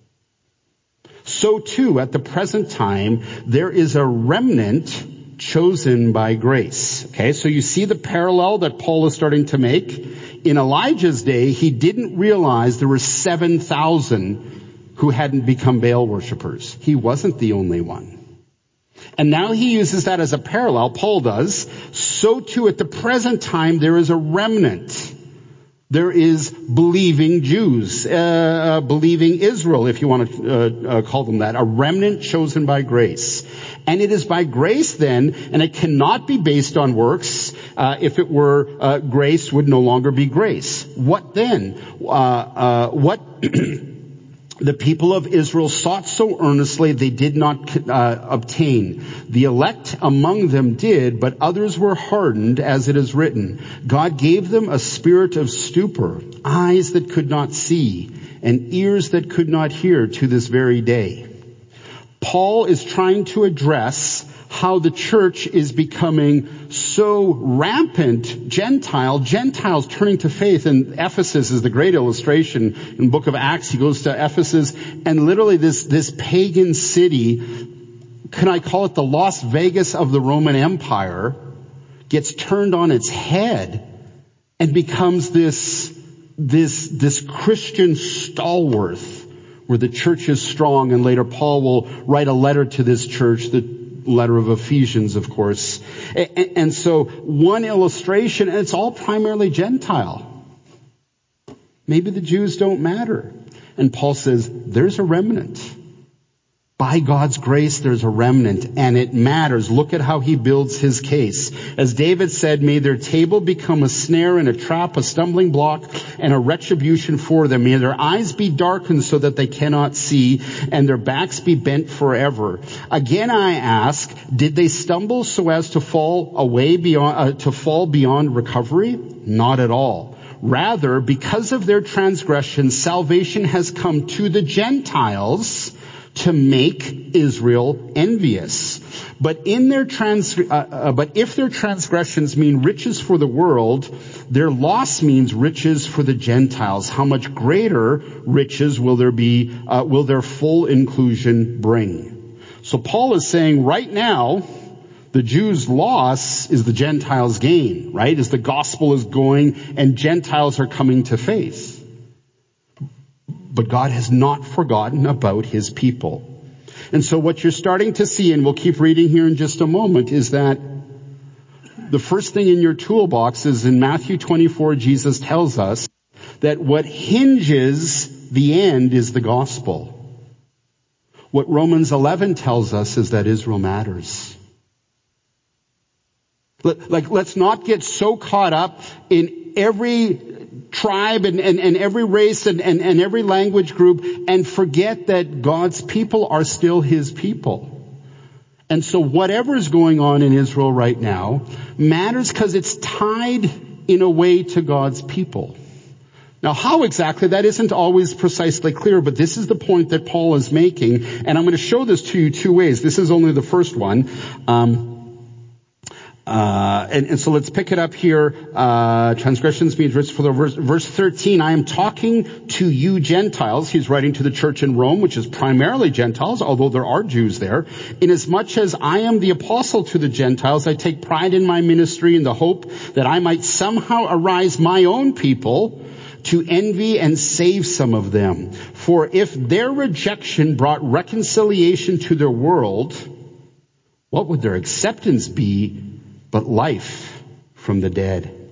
So too, at the present time, there is a remnant chosen by grace. Okay, so you see the parallel that Paul is starting to make. In Elijah's day, he didn't realize there were seven thousand who hadn't become Baal worshipers. He wasn't the only one. And now he uses that as a parallel, Paul does. So too at the present time there is a remnant. There is believing Jews, uh, believing Israel, if you want to uh, uh, call them that, a remnant chosen by grace. And it is by grace then, and it cannot be based on works. Uh, if it were, uh, grace would no longer be grace. What then? Uh, uh, what the people of Israel sought so earnestly they did not uh, obtain. The elect among them did, but others were hardened, as it is written. God gave them a spirit of stupor, eyes that could not see, and ears that could not hear to this very day. Paul is trying to address how the church is becoming so rampant Gentile, Gentiles turning to faith. And Ephesus is the great illustration. In the book of Acts, he goes to Ephesus, and literally this, this pagan city, can I call it the Las Vegas of the Roman Empire, gets turned on its head and becomes this, this, this Christian stalwart where the church is strong. And later Paul will write a letter to this church, the letter of Ephesians, of course. And, and so one illustration, and it's all primarily Gentile. Maybe the Jews don't matter. And Paul says, there's a remnant. By God's grace, there's a remnant, and it matters. Look at how he builds his case. As David said, may their table become a snare and a trap, a stumbling block, and a retribution for them. May their eyes be darkened so that they cannot see, and their backs be bent forever. Again, I ask, did they stumble so as to fall away beyond, uh, to fall beyond recovery? Not at all. Rather, because of their transgression, salvation has come to the Gentiles to make Israel envious. But in their trans, uh, uh, but if their transgressions mean riches for the world, their loss means riches for the Gentiles. How much greater riches will there be, uh, will their full inclusion bring? So Paul is saying right now, the Jews' loss is the Gentiles' gain, right? As the gospel is going and Gentiles are coming to faith. But God has not forgotten about his people. And so what you're starting to see, and we'll keep reading here in just a moment, is that the first thing in your toolbox is in Matthew twenty-four, Jesus tells us that what hinges the end is the gospel. What Romans eleven tells us is that Israel matters. Like, let's not get so caught up in every tribe and, and, and every race and, and, and every language group and forget that God's people are still his people. And so whatever is going on in Israel right now matters because it's tied in a way to God's people. Now, how exactly, that isn't always precisely clear, but this is the point that Paul is making. And I'm going to show this to you two ways. This is only the first one. Um, Uh, and, and so let's pick it up here. Uh, transgressions means rich for the verse, verse thirteen. I am talking to you Gentiles. He's writing to the church in Rome, which is primarily Gentiles, although there are Jews there. Inasmuch as I am the apostle to the Gentiles, I take pride in my ministry in the hope that I might somehow arise my own people to envy and save some of them. For if their rejection brought reconciliation to their world, what would their acceptance be but life from the dead?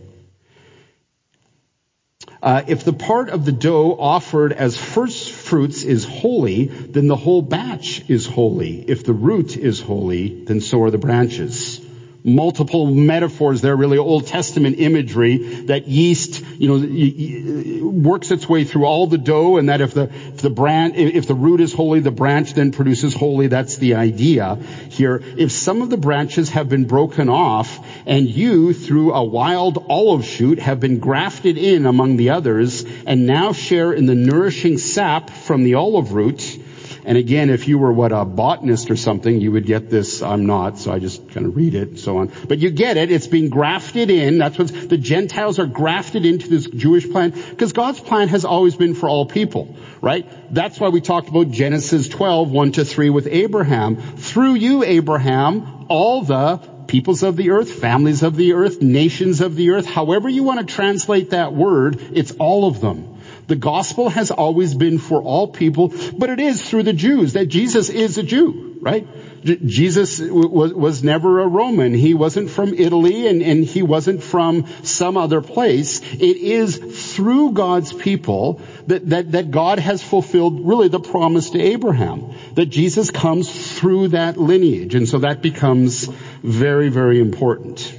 Uh, if the part of the dough offered as first fruits is holy, then the whole batch is holy. If the root is holy, then so are the branches. Multiple metaphors there, really Old Testament imagery that yeast, you know, works its way through all the dough, and that if the if the branch, if the root is holy, the branch then produces holy. That's the idea here. If some of the branches have been broken off, and you, through a wild olive shoot, have been grafted in among the others, and now share in the nourishing sap from the olive root. And again, if you were what a botanist or something, you would get this. I'm not, so I just kind of read it and so on. But you get it. It's being grafted in. That's what the Gentiles are grafted into this Jewish plan, because God's plan has always been for all people, right? That's why we talked about Genesis twelve, one to three with Abraham. Through you, Abraham, all the peoples of the earth, families of the earth, nations of the earth, however you want to translate that word, it's all of them. The gospel has always been for all people, but it is through the Jews, that Jesus is a Jew, right? J- Jesus w- was, was never a Roman. He wasn't from Italy, and, and he wasn't from some other place. It is through God's people that, that, that God has fulfilled really the promise to Abraham, that Jesus comes through that lineage. And so that becomes very, very important.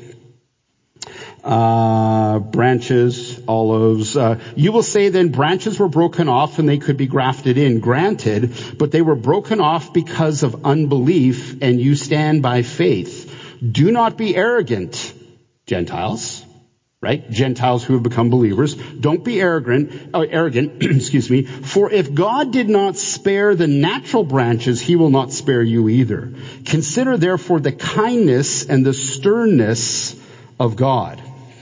Uh, branches, olives. Uh, you will say then branches were broken off and they could be grafted in. Granted, but they were broken off because of unbelief, and you stand by faith. Do not be arrogant, Gentiles, right? Gentiles who have become believers. Don't be arrogant, uh, arrogant, excuse me. For if God did not spare the natural branches, he will not spare you either. Consider therefore the kindness and the sternness of God.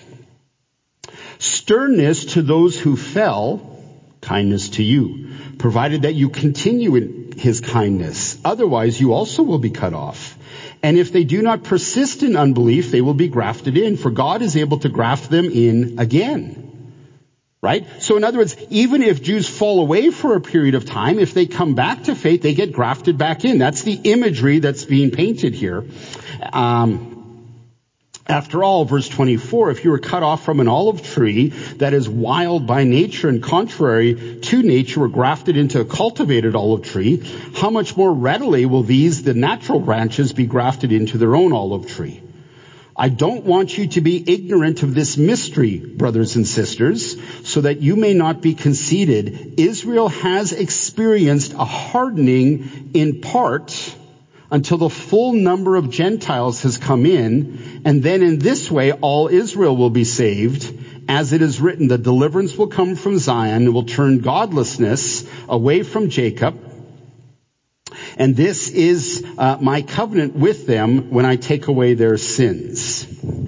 Sternness to those who fell, kindness to you, provided that you continue in his kindness. Otherwise, you also will be cut off. And if they do not persist in unbelief, they will be grafted in, for God is able to graft them in again. Right? So in other words, even if Jews fall away for a period of time, if they come back to faith, they get grafted back in. That's the imagery that's being painted here. Um, After all, verse twenty-four, if you were cut off from an olive tree that is wild by nature and contrary to nature, were grafted into a cultivated olive tree, how much more readily will these, the natural branches, be grafted into their own olive tree? I don't want you to be ignorant of this mystery, brothers and sisters, so that you may not be conceited. Israel has experienced a hardening in part, until the full number of Gentiles has come in, and then in this way all Israel will be saved. As it is written, the deliverance will come from Zion and will turn godlessness away from Jacob. And this is uh, my covenant with them when I take away their sins.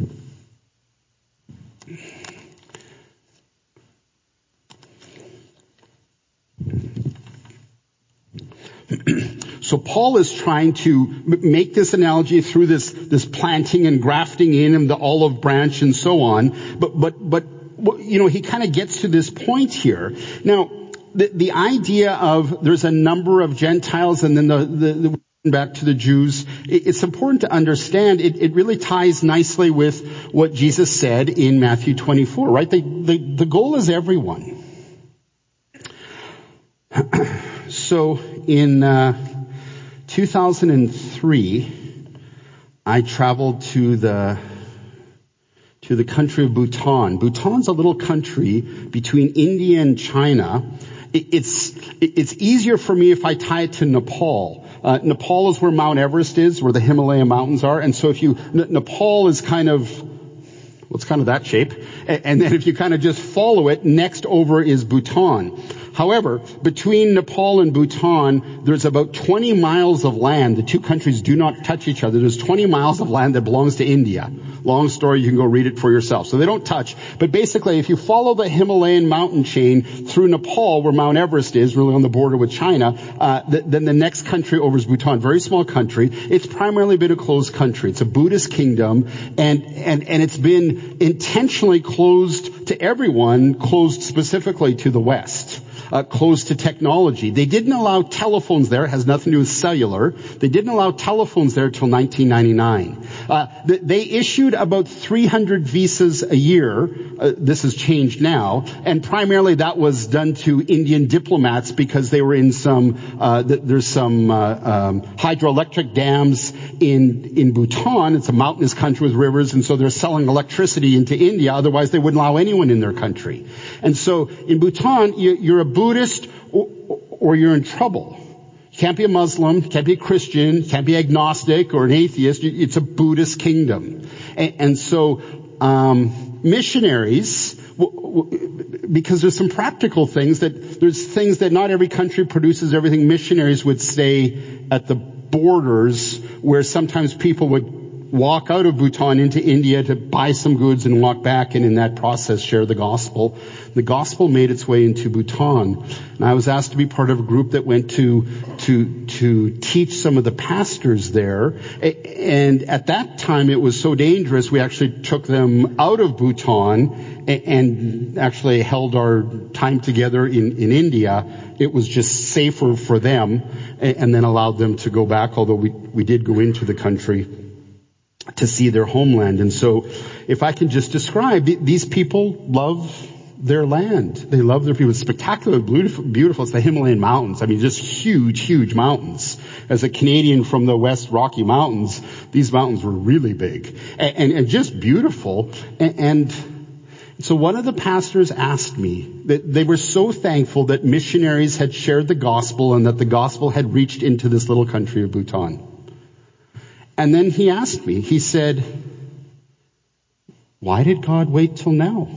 So Paul is trying to make this analogy through this, this planting and grafting in and the olive branch and so on. But, but, but, you know, he kind of gets to this point here. Now, the, the idea of there's a number of Gentiles and then the, the, the back to the Jews, it's important to understand it, it really ties nicely with what Jesus said in Matthew twenty-four, right? The, the, the goal is everyone. So in, uh, two thousand three, I traveled to the to the country of Bhutan. Bhutan's a little country between India and China. It, it's it, it's easier for me if I tie it to Nepal. Uh, Nepal is where Mount Everest is, where the Himalaya mountains are, and so if you N- Nepal is kind of well, it's kind of that shape, and, and then if you kind of just follow it, next over is Bhutan. However, between Nepal and Bhutan, there's about twenty miles of land. The two countries do not touch each other. There's twenty miles of land that belongs to India. long story. You can go read it for yourself. So they don't touch. But basically, if you follow the Himalayan mountain chain through Nepal, where Mount Everest is, really on the border with China, uh, th- then the next country over is Bhutan. Very small country. It's primarily been a closed country. It's a Buddhist kingdom, and and and it's been intentionally closed to everyone, closed specifically to the West. Uh, closed to technology. They didn't allow telephones there. It has nothing to do with cellular. They didn't allow telephones there until nineteen ninety-nine. Uh, th- they issued about three hundred visas a year. Uh, this has changed now. And primarily that was done to Indian diplomats because they were in some, uh, th- there's some uh, um, hydroelectric dams in, in Bhutan. It's a mountainous country with rivers, and so they're selling electricity into India. Otherwise they wouldn't allow anyone in their country. And so in Bhutan, you, you're a Buddhist or, or you're in trouble. You can't be a Muslim, you can't be a Christian, you can't be agnostic or an atheist. It's a Buddhist kingdom. And, and so um, missionaries, because there's some practical things that, there's things that not every country produces everything. Missionaries would stay at the borders where sometimes people would walk out of Bhutan into India to buy some goods and walk back, and in that process share the gospel. The gospel made its way into Bhutan. And I was asked to be part of a group that went to, to, to teach some of the pastors there. And at that time it was so dangerous, we actually took them out of Bhutan and actually held our time together in, in India. It was just safer for them, and then allowed them to go back, although we, we did go into the country to see their homeland. And so if I can just describe, these people love their land. They love their people. It's spectacular, beautiful, beautiful. It's the Himalayan mountains. I mean, just huge, huge mountains. As a Canadian from the West Rocky Mountains, these mountains were really big and, and, and just beautiful. And, and so one of the pastors asked me that they were so thankful that missionaries had shared the gospel and that the gospel had reached into this little country of Bhutan. And then he asked me, he said, why did God wait till now?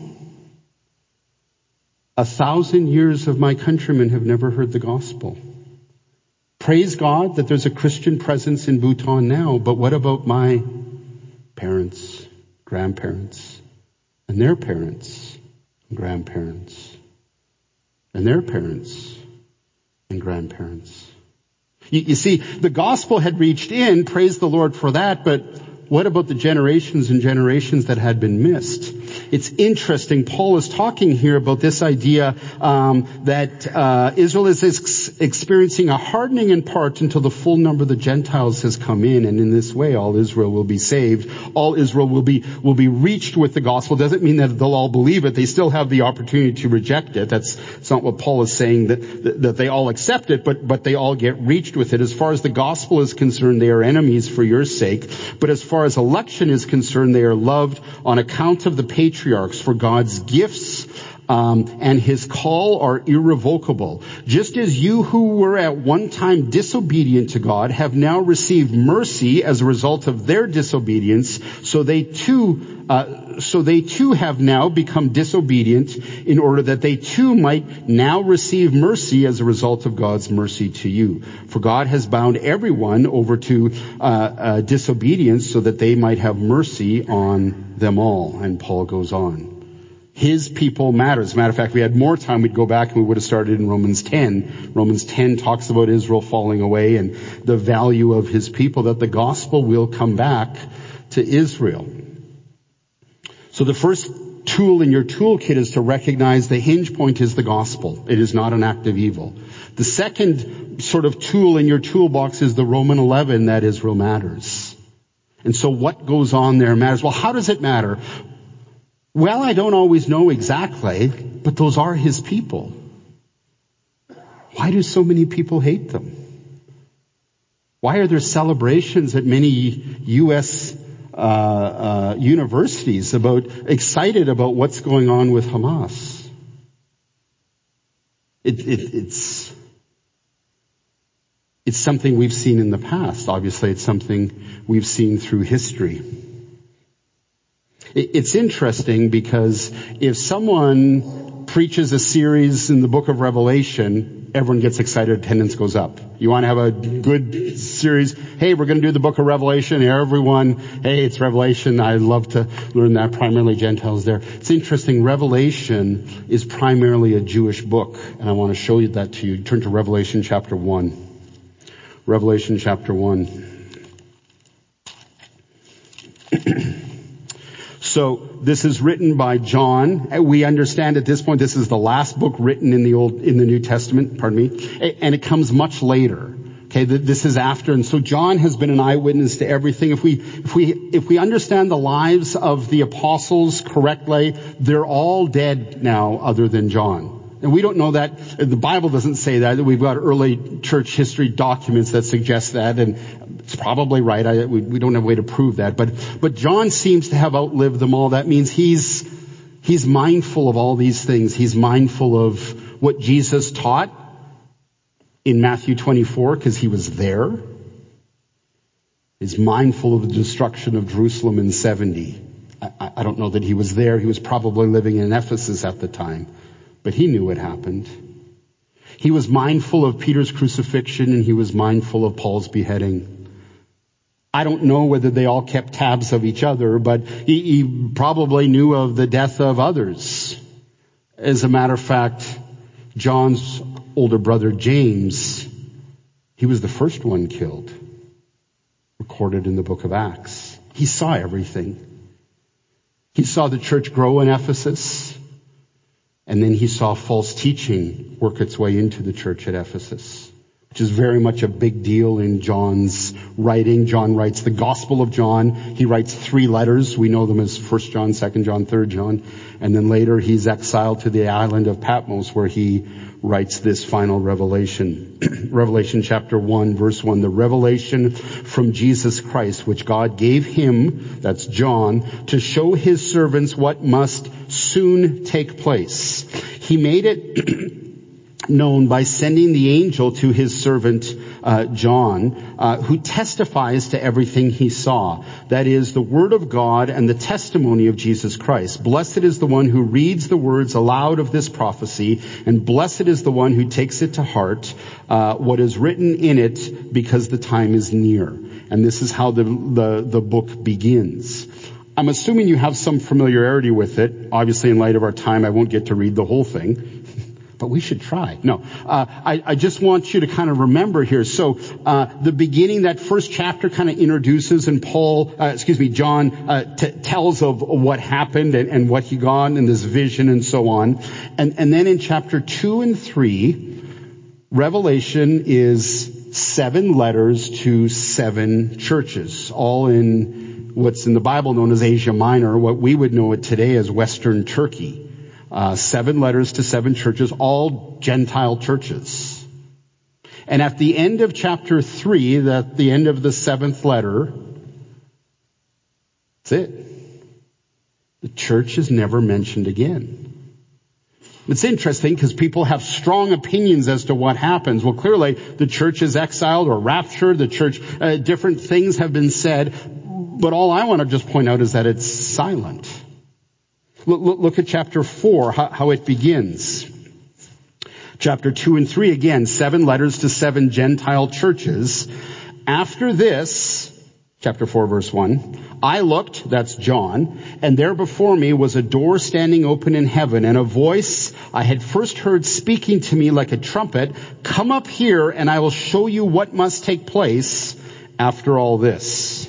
A thousand years of my countrymen have never heard the gospel. Praise God that there's a Christian presence in Bhutan now, but what about my parents, grandparents, and their parents, and grandparents, and their parents, and grandparents? You, you see, the gospel had reached in, praise the Lord for that, but what about the generations and generations that had been missed? It's interesting. Paul is talking here about this idea um, that uh, Israel is ex- experiencing a hardening in part until the full number of the Gentiles has come in, and in this way, all Israel will be saved. All Israel will be will be reached with the gospel. Doesn't mean that they'll all believe it. They still have the opportunity to reject it. That's, that's not what Paul is saying. That, that that they all accept it, but but they all get reached with it. As far as the gospel is concerned, they are enemies for your sake. But as far as election is concerned, they are loved on account of the patriarchs. For God's gifts um, and his call are irrevocable. Just as you who were at one time disobedient to God have now received mercy as a result of their disobedience, so they too uh, so they too have now become disobedient in order that they too might now receive mercy as a result of God's mercy to you. For God has bound everyone over to uh, uh, disobedience so that they might have mercy on them all. And Paul goes on. His people matter. As a matter of fact, we had more time, we'd go back and we would have started in Romans ten. Romans ten talks about Israel falling away and the value of his people, that the gospel will come back to Israel. So the first tool in your toolkit is to recognize the hinge point is the gospel. It is not an act of evil. The second sort of tool in your toolbox is the Roman eleven, that Israel matters. And so what goes on there matters. Well, how does it matter? Well, I don't always know exactly, but those are his people. Why do so many people hate them? Why are there celebrations at many U S uh, uh, universities about excited about what's going on with Hamas? It, it, it's it's something we've seen in the past. Obviously, it's something we've seen through history. It's interesting because if someone preaches a series in the book of Revelation everyone gets excited, attendance goes up. You want to have a good series, hey, we're going to do the book of Revelation. Everyone, hey, it's Revelation. I love to learn that, primarily Gentiles there. It's interesting, Revelation is primarily a Jewish book, and I want to show you that to you. Turn to Revelation chapter one. Revelation chapter one. So this is written by John. We understand at this point this is the last book written in the Old, in the New Testament, pardon me, and it comes much later. Okay, this is after, and so John has been an eyewitness to everything. If we, if we, if we understand the lives of the apostles correctly, they're all dead now other than John. And we don't know that. The Bible doesn't say that. We've got early church history documents that suggest that, and it's probably right. I, we, we don't have a way to prove that. But, but John seems to have outlived them all. That means he's, he's mindful of all these things. He's mindful of what Jesus taught in Matthew twenty-four, because he was there. He's mindful of the destruction of Jerusalem in seventy. I, I don't know that he was there. He was probably living in Ephesus at the time. But he knew what happened. He was mindful of Peter's crucifixion, and he was mindful of Paul's beheading. I don't know whether they all kept tabs of each other, but he, he probably knew of the death of others. As a matter of fact, John's older brother James, he was the first one killed, recorded in the book of Acts. He saw everything. He saw the church grow in Ephesus. And then he saw false teaching work its way into the church at Ephesus, which is very much a big deal in John's writing. John writes the Gospel of John. He writes three letters. We know them as First John, Second John, Third John. And then later he's exiled to the island of Patmos, where he writes this final revelation. Revelation chapter one, verse one, the revelation from Jesus Christ, which God gave him, that's John, to show his servants what must soon take place. He made it known by sending the angel to his servant uh, John, uh, who testifies to everything he saw. That is the word of God and the testimony of Jesus Christ. Blessed is the one who reads the words aloud of this prophecy, and blessed is the one who takes it to heart, uh, what is written in it, because the time is near. And this is how the the, the book begins. I'm assuming you have some familiarity with it. Obviously, in light of our time, I won't get to read the whole thing, but we should try. No, uh, I, I just want you to kind of remember here. So, uh, the beginning, that first chapter kind of introduces, and Paul, uh, excuse me, John, uh, t- tells of what happened and, and what he got and this vision and so on. And, and then in chapter two and three, Revelation is seven letters to seven churches, all in what's in the Bible known as Asia Minor, what we would know it today as Western Turkey. Uh, seven letters to seven churches, all Gentile churches. And at the end of chapter three, at the end of the seventh letter, that's it. The church is never mentioned again. It's interesting because people have strong opinions as to what happens. Well, clearly the church is exiled or raptured. The church, uh, different things have been said. But all I want to just point out is that it's silent. Look, look, look at chapter four, how, how it begins. Chapter two and three, again, seven letters to seven Gentile churches. After this, chapter four, verse one, I looked, that's John, and there before me was a door standing open in heaven, and a voice I had first heard speaking to me like a trumpet, come up here and I will show you what must take place after all this.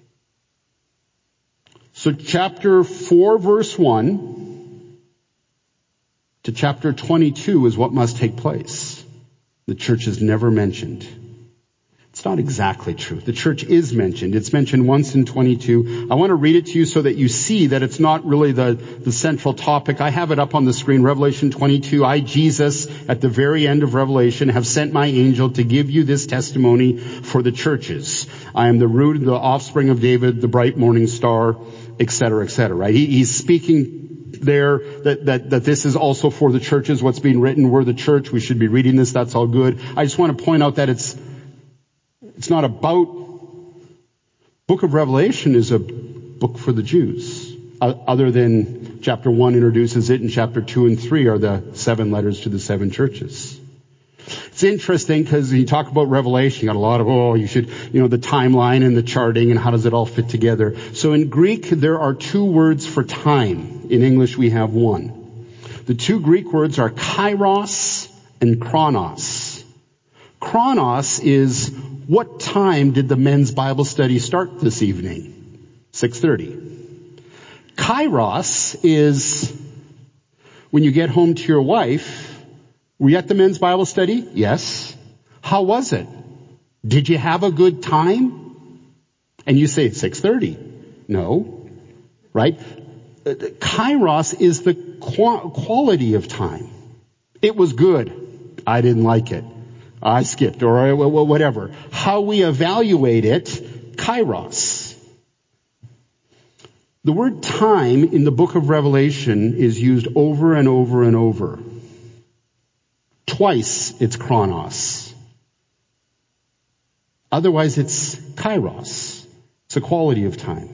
So chapter four, verse one to chapter twenty-two is what must take place. The church is never mentioned. It's not exactly true. The church is mentioned. It's mentioned once in twenty-two. I want to read it to you so that you see that it's not really the, the central topic. I have it up on the screen. Revelation twenty-two. I, Jesus, at the very end of Revelation, have sent my angel to give you this testimony for the churches. I am the root, the offspring of David, the bright morning star, et cetera, et cetera, right? He, he's speaking there that, that, that this is also for the churches, what's being written. We're the church. We should be reading this. That's all good. I just want to point out that it's, it's not about, Book of Revelation is a book for the Jews. Uh, other than chapter one introduces it and chapter two and three are the seven letters to the seven churches. It's interesting because you talk about Revelation, you got a lot of, oh, you should, you know, the timeline and the charting and how does it all fit together. So in Greek, there are two words for time. In English, we have one. The two Greek words are kairos and chronos. Chronos is, what time did the men's Bible study start this evening? six thirty. Kairos is when you get home to your wife. Were you at the men's Bible study? Yes. How was it? Did you have a good time? And you say six thirty. No. Right? Kairos is the quality of time. It was good. I didn't like it. I skipped or whatever. How we evaluate it, kairos. The word time in the book of Revelation is used over and over and over. Twice it's chronos. Otherwise it's kairos. It's a quality of time.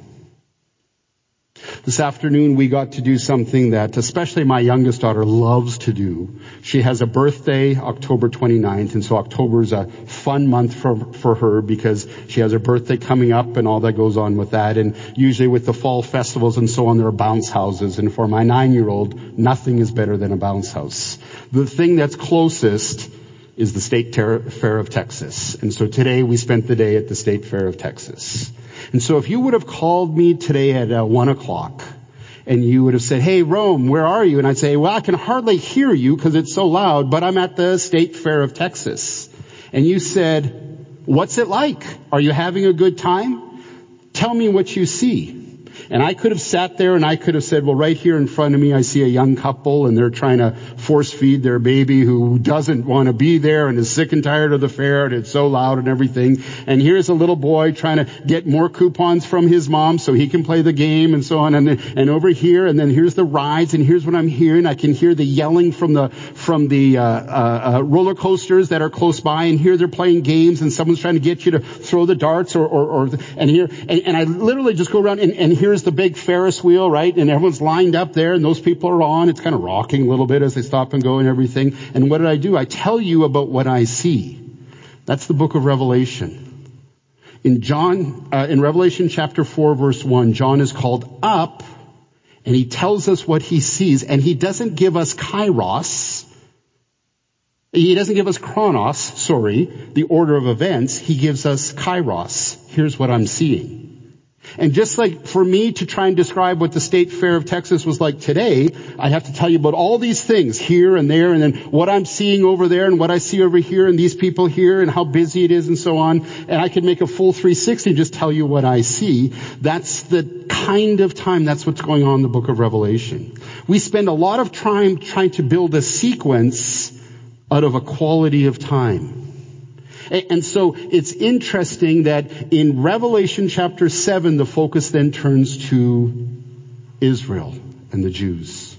This afternoon we got to do something that especially my youngest daughter loves to do. She has a birthday October twenty-ninth, and so October is a fun month for, for her because she has her birthday coming up and all that goes on with that. And usually with the fall festivals and so on, there are bounce houses. And for my nine-year-old, nothing is better than a bounce house. The thing that's closest is the State Ter- Fair of Texas. And so today we spent the day at the State Fair of Texas. And so if you would have called me today at uh, one o'clock and you would have said, hey, Rome, where are you? And I'd say, well, I can hardly hear you because it's so loud, but I'm at the State Fair of Texas. And you said, what's it like? Are you having a good time? Tell me what you see. And I could have sat there and I could have said, well, right here in front of me, I see a young couple and they're trying to force feed their baby who doesn't want to be there and is sick and tired of the fair and it's so loud and everything. And here's a little boy trying to get more coupons from his mom so he can play the game and so on. And then, and over here, and then here's the rides and here's what I'm hearing. I can hear the yelling from the, from the, uh, uh, uh roller coasters that are close by, and here they're playing games and someone's trying to get you to throw the darts or, or, or and here, and, and I literally just go around and, and here's the big Ferris wheel, right? And everyone's lined up there and those people are on. It's kind of rocking a little bit as they stop and go and everything. And what did I do? I tell you about what I see. That's the book of Revelation. In John, uh, in Revelation chapter four verse one, John is called up and he tells us what he sees, and he doesn't give us kairos. He doesn't give us chronos, sorry, the order of events. He gives us kairos. Here's what I'm seeing. And just like for me to try and describe what the State Fair of Texas was like today, I have to tell you about all these things here and there, and then what I'm seeing over there and what I see over here and these people here and how busy it is and so on. And I could make a full three sixty and just tell you what I see. That's the kind of time, that's what's going on in the book of Revelation. We spend a lot of time trying to build a sequence out of a quality of time. And so it's interesting that in Revelation chapter seven, the focus then turns to Israel and the Jews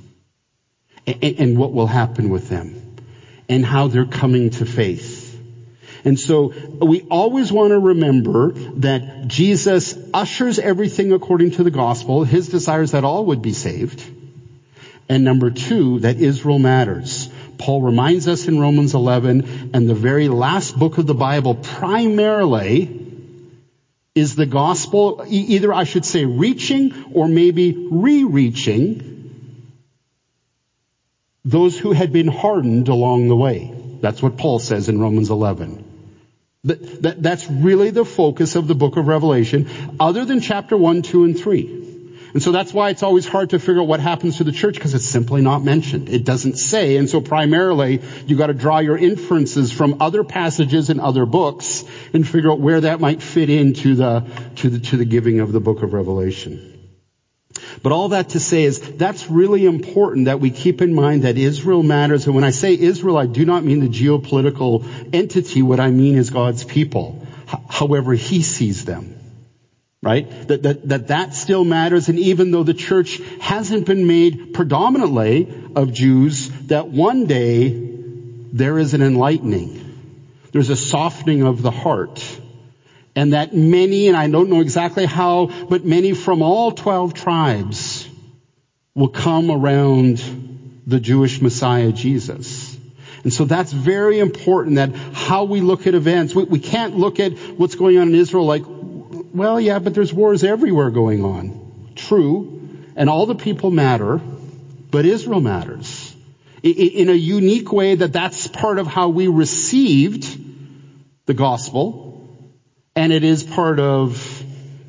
and what will happen with them and how they're coming to faith. And so we always want to remember that Jesus ushers everything according to the gospel. His desire is that all would be saved. And number two, that Israel matters. Paul reminds us in Romans eleven, and the very last book of the Bible primarily is the gospel, either I should say reaching or maybe re-reaching those who had been hardened along the way. That's what Paul says in Romans eleven. That, that, that's really the focus of the book of Revelation, other than chapter one, two, and three. And so that's why it's always hard to figure out what happens to the church, because it's simply not mentioned. It doesn't say. And so primarily you got to draw your inferences from other passages in other books and figure out where that might fit into the, to the, to the giving of the book of Revelation. But all that to say is that's really important that we keep in mind that Israel matters. And when I say Israel, I do not mean the geopolitical entity. What I mean is God's people, h- however he sees them. Right? That, that, that that still matters. And even though the church hasn't been made predominantly of Jews, that one day there is an enlightening. There's a softening of the heart. And that many, and I don't know exactly how, but many from all twelve tribes will come around the Jewish Messiah, Jesus. And so that's very important, that how we look at events. We, we can't look at what's going on in Israel like, well, yeah, but there's wars everywhere going on. True. And all the people matter, but Israel matters. In, in a unique way, that that's part of how we received the gospel. And it is part of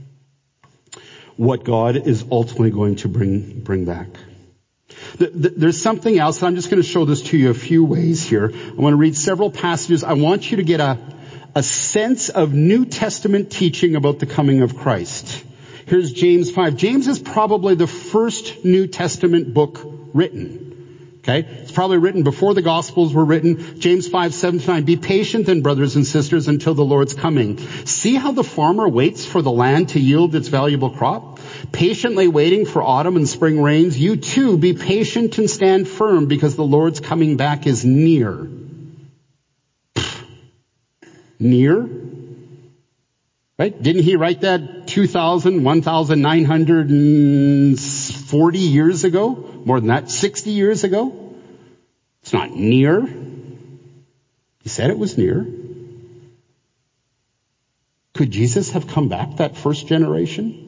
what God is ultimately going to bring, bring back. There's something else, and I'm just going to show this to you a few ways here. I want to read several passages. I want you to get a, a sense of New Testament teaching about the coming of Christ. Here's James five. James is probably the first New Testament book written. Okay? It's probably written before the Gospels were written. James five, seven to nine. Be patient then, brothers and sisters, until the Lord's coming. See how the farmer waits for the land to yield its valuable crop? Patiently waiting for autumn and spring rains. You too be patient and stand firm, because the Lord's coming back is near. Near? Right? Didn't he write that two thousand, one thousand nine hundred forty years ago? More than that, sixty years ago? It's not near. He said it was near. Could Jesus have come back that first generation?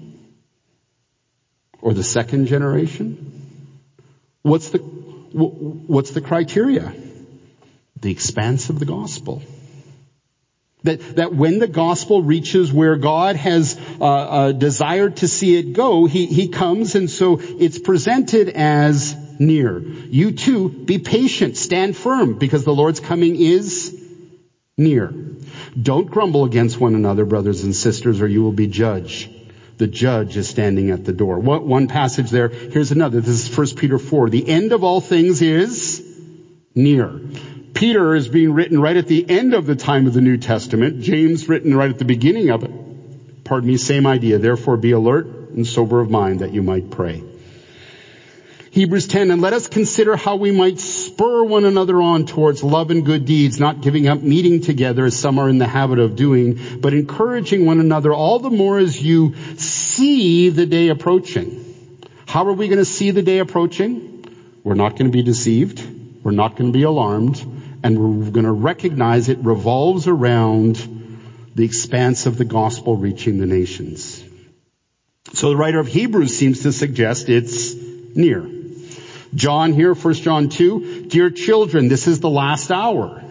Or the second generation? What's the, what's the criteria? The expanse of the gospel. That, that when the gospel reaches where God has uh, uh, desired to see it go, he, he comes, and so it's presented as near. You too, be patient, stand firm, because the Lord's coming is near. Don't grumble against one another, brothers and sisters, or you will be judged. The judge is standing at the door. What, one passage there. Here's another. This is First Peter four. The end of all things is near. Peter is being written right at the end of the time of the New Testament. James written right at the beginning of it. Pardon me, same idea. Therefore be alert and sober of mind, that you might pray. Hebrews ten, and let us consider how we might spur one another on towards love and good deeds, not giving up meeting together as some are in the habit of doing, but encouraging one another, all the more as you see the day approaching. How are we going to see the day approaching? We're not going to be deceived. We're not going to be alarmed. And we're going to recognize it revolves around the expanse of the gospel reaching the nations. So the writer of Hebrews seems to suggest it's near. John here, First John two, dear children, this is the last hour.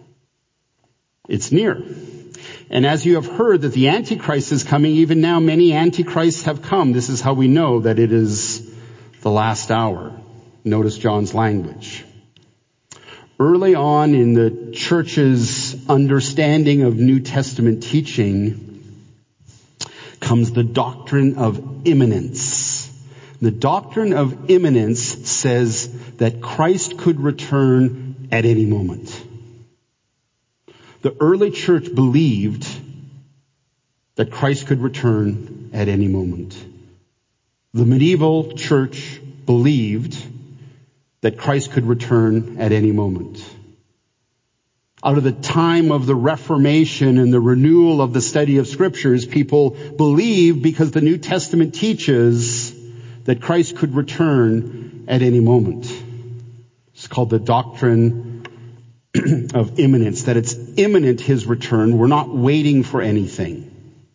It's near. And as you have heard that the Antichrist is coming, even now many Antichrists have come. This is how we know that it is the last hour. Notice John's language. Early on in the church's understanding of New Testament teaching comes the doctrine of imminence. The doctrine of imminence says that Christ could return at any moment. The early church believed that Christ could return at any moment. The medieval church believed that Christ could return at any moment. Out of the time of the Reformation and the renewal of the study of Scriptures, people believe, because the New Testament teaches, that Christ could return at any moment. It's called the doctrine of imminence, that it's imminent, his return. We're not waiting for anything.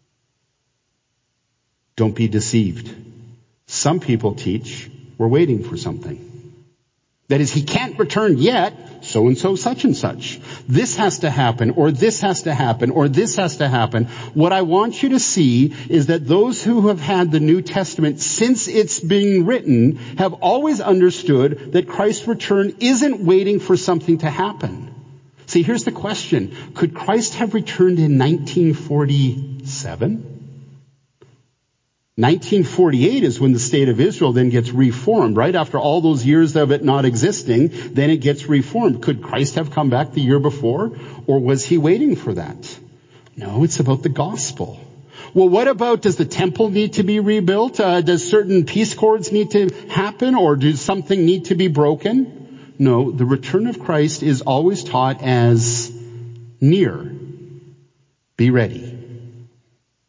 Don't be deceived. Some people teach we're waiting for something. That is, he can't return yet, so-and-so, such and such. This has to happen, or this has to happen, or this has to happen. What I want you to see is that those who have had the New Testament since it's being written have always understood that Christ's return isn't waiting for something to happen. See, here's the question. Could Christ have returned in nineteen forty-seven? nineteen forty-eight is when the state of Israel then gets reformed, right? After all those years of it not existing, then it gets reformed. Could Christ have come back the year before? Or was he waiting for that? No, it's about the gospel. Well, what about, does the temple need to be rebuilt? Uh, does certain peace cords need to happen? Or does something need to be broken? No, the return of Christ is always taught as near. Be ready.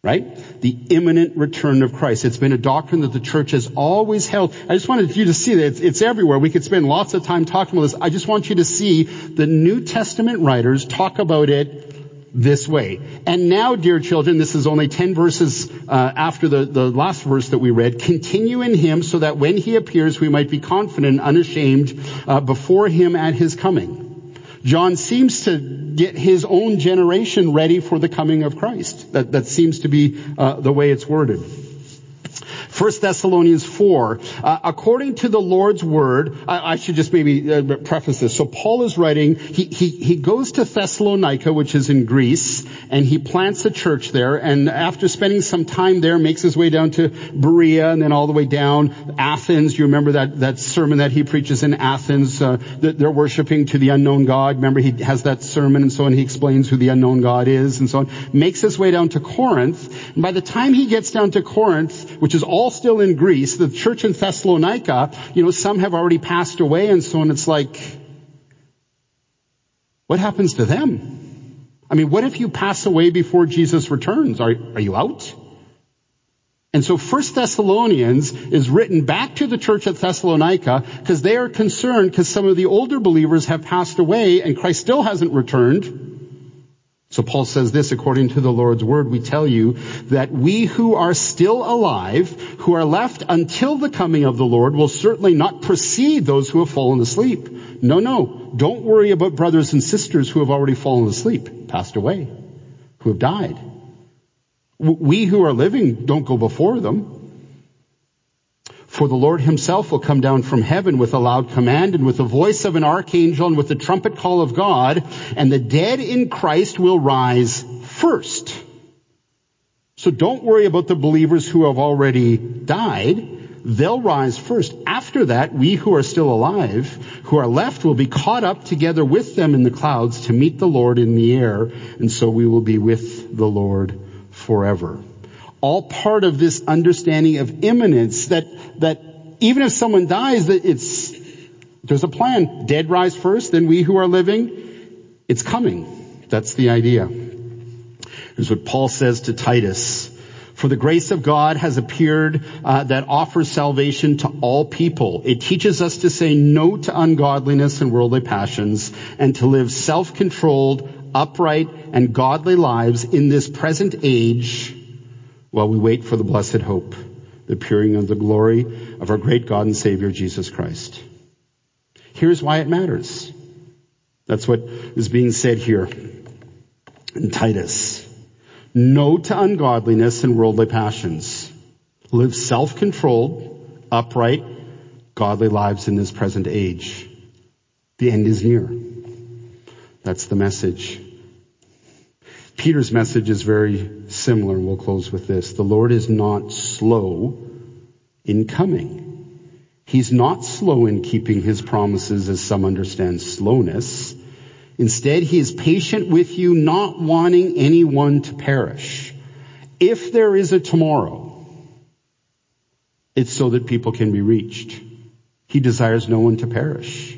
Right? The imminent return of Christ. It's been a doctrine that the church has always held. I just wanted you to see that it's, it's everywhere. We could spend lots of time talking about this. I just want you to see the New Testament writers talk about it this way. And now, dear children, this is only ten verses uh, after the, the last verse that we read. Continue in him so that when he appears we might be confident and unashamed uh, before him at his coming. John seems to get his own generation ready for the coming of Christ. That, that seems to be uh, the way it's worded. First Thessalonians four, uh, according to the Lord's word, I, I should just maybe uh, preface this. So Paul is writing, he, he, he goes to Thessalonica, which is in Greece, and he plants a church there, and after spending some time there, makes his way down to Berea, and then all the way down Athens. You remember that, that sermon that he preaches in Athens, uh, that they're worshiping to the unknown God. Remember, he has that sermon, and so on, he explains who the unknown God is, and so on. Makes his way down to Corinth, and by the time he gets down to Corinth, which is all still in Greece, the church in Thessalonica, you know, some have already passed away and so on. It's like, what happens to them? I mean, what if you pass away before Jesus returns? Are, are you out? And so First Thessalonians is written back to the church at Thessalonica because they are concerned because some of the older believers have passed away and Christ still hasn't returned. So Paul says this, according to the Lord's word, we tell you that we who are still alive, who are left until the coming of the Lord, will certainly not precede those who have fallen asleep. No, no. Don't worry about brothers and sisters who have already fallen asleep, passed away, who have died. We who are living don't go before them. For the Lord himself will come down from heaven with a loud command and with the voice of an archangel and with the trumpet call of God, and the dead in Christ will rise first. So don't worry about the believers who have already died. They'll rise first. After that, we who are still alive, who are left, will be caught up together with them in the clouds to meet the Lord in the air, and so we will be with the Lord forever. All part of this understanding of imminence, that that even if someone dies, that it's there's a plan. Dead rise first, then we who are living, it's coming. That's the idea. Here's what Paul says to Titus. For the grace of God has appeared uh, that offers salvation to all people. It teaches us to say no to ungodliness and worldly passions and to live self-controlled, upright, and godly lives in this present age while we wait for the blessed hope, the appearing of the glory of our great God and Savior, Jesus Christ. Here's why it matters. That's what is being said here in Titus. No to ungodliness and worldly passions. Live self-controlled, upright, godly lives in this present age. The end is near. That's the message. Peter's message is very similar, and we'll close with this. The Lord is not slow in coming. He's not slow in keeping his promises, as some understand slowness. Instead, he is patient with you, not wanting anyone to perish. If there is a tomorrow, it's so that people can be reached. He desires no one to perish.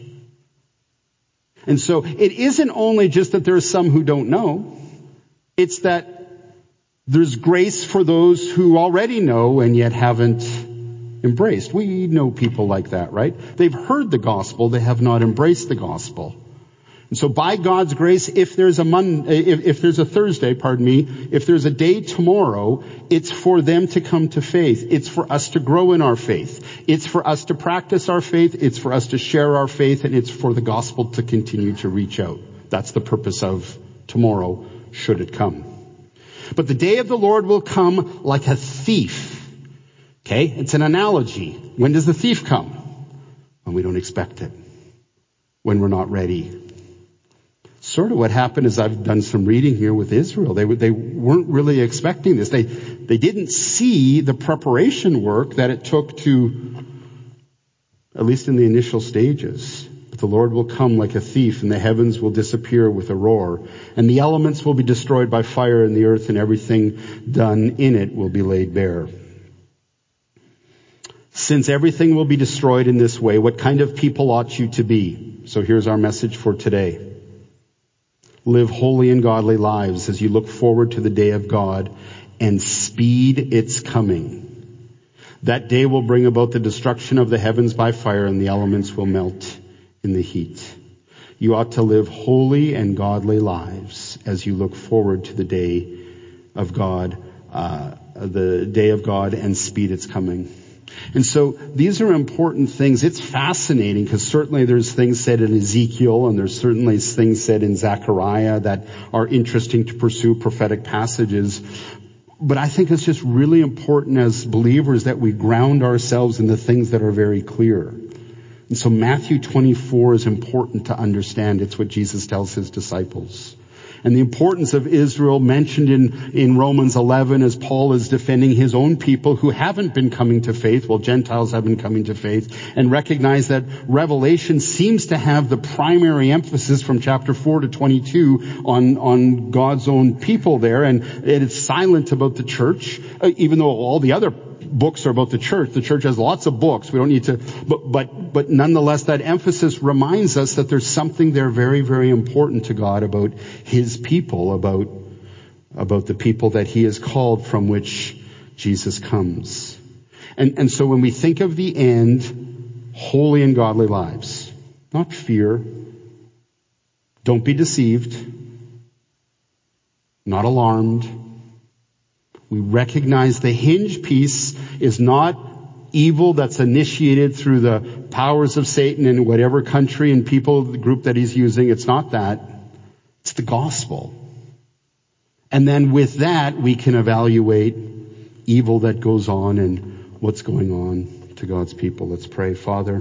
And so it isn't only just that there are some who don't know. It's that there's grace for those who already know and yet haven't embraced. We know people like that, right? They've heard the gospel, they have not embraced the gospel. And so by God's grace, if there's a Monday, if, if there's a Thursday, pardon me, if there's a day tomorrow, it's for them to come to faith. It's for us to grow in our faith. It's for us to practice our faith. It's for us to share our faith, and it's for the gospel to continue to reach out. That's the purpose of tomorrow, should it come. But the day of the Lord will come like a thief. Okay? It's an analogy. When does the thief come? When we don't expect it. When we're not ready. Sort of what happened is I've done some reading here with Israel. They they weren't really expecting this. They they didn't see the preparation work that it took to, at least in the initial stages. But the Lord will come like a thief, and the heavens will disappear with a roar, and the elements will be destroyed by fire, and the earth and everything done in it will be laid bare. Since everything will be destroyed in this way, what kind of people ought you to be? So here's our message for today. Live holy and godly lives as you look forward to the day of God and speed its coming. That day will bring about the destruction of the heavens by fire, and the elements will melt in the heat. You ought to live holy and godly lives as you look forward to the day of God, uh, the day of God and speed its coming. And so these are important things. It's fascinating because certainly there's things said in Ezekiel and there's certainly things said in Zechariah that are interesting to pursue, prophetic passages. But I think it's just really important as believers that we ground ourselves in the things that are very clear. And so Matthew twenty-four is important to understand. It's what Jesus tells his disciples. And the importance of Israel mentioned in, in Romans eleven as Paul is defending his own people who haven't been coming to faith, while Gentiles have been coming to faith, and recognize that Revelation seems to have the primary emphasis from chapter four to twenty-two on, on God's own people there, and it is silent about the church, even though all the other books are about the church. The church has lots of books. We don't need to, but, but, but nonetheless, that emphasis reminds us that there's something there very, very important to God about his people, about, about the people that he has called from which Jesus comes. And, and so when we think of the end, holy and godly lives, not fear, don't be deceived, not alarmed. We recognize the hinge piece is not evil that's initiated through the powers of Satan in whatever country and people, the group that he's using. It's not that. It's the gospel. And then with that, we can evaluate evil that goes on and what's going on to God's people. Let's pray. Father,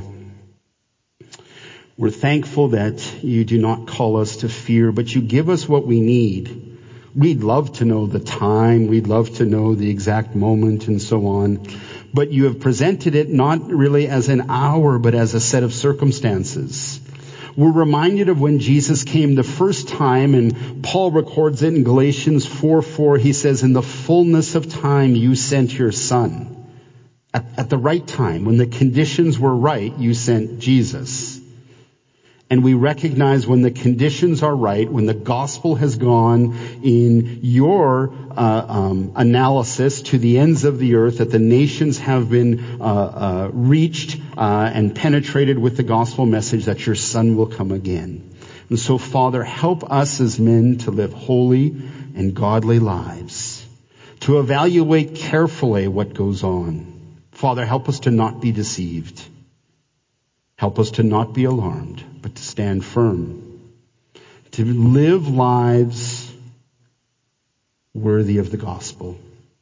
we're thankful that you do not call us to fear, but you give us what we need. We'd love to know the time. We'd love to know the exact moment and so on. But you have presented it not really as an hour, but as a set of circumstances. We're reminded of when Jesus came the first time, and Paul records it in Galatians four four. He says, in the fullness of time, you sent your son. At, at the right time, when the conditions were right, you sent Jesus. And we recognize when the conditions are right, when the gospel has gone in your uh, um, analysis to the ends of the earth, that the nations have been uh, uh, reached uh, and penetrated with the gospel message, that your son will come again. And so, Father, help us as men to live holy and godly lives, to evaluate carefully what goes on. Father, help us to not be deceived. Help us to not be alarmed, but to stand firm, to live lives worthy of the gospel,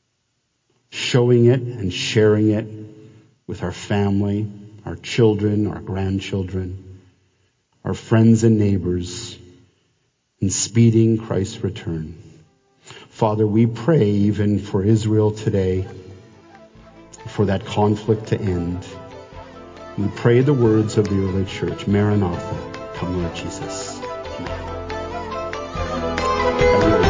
showing it and sharing it with our family, our children, our grandchildren, our friends and neighbors, and speeding Christ's return. Father, we pray even for Israel today, for that conflict to end. We pray the words of the early church, Maranatha, come Lord Jesus. Amen.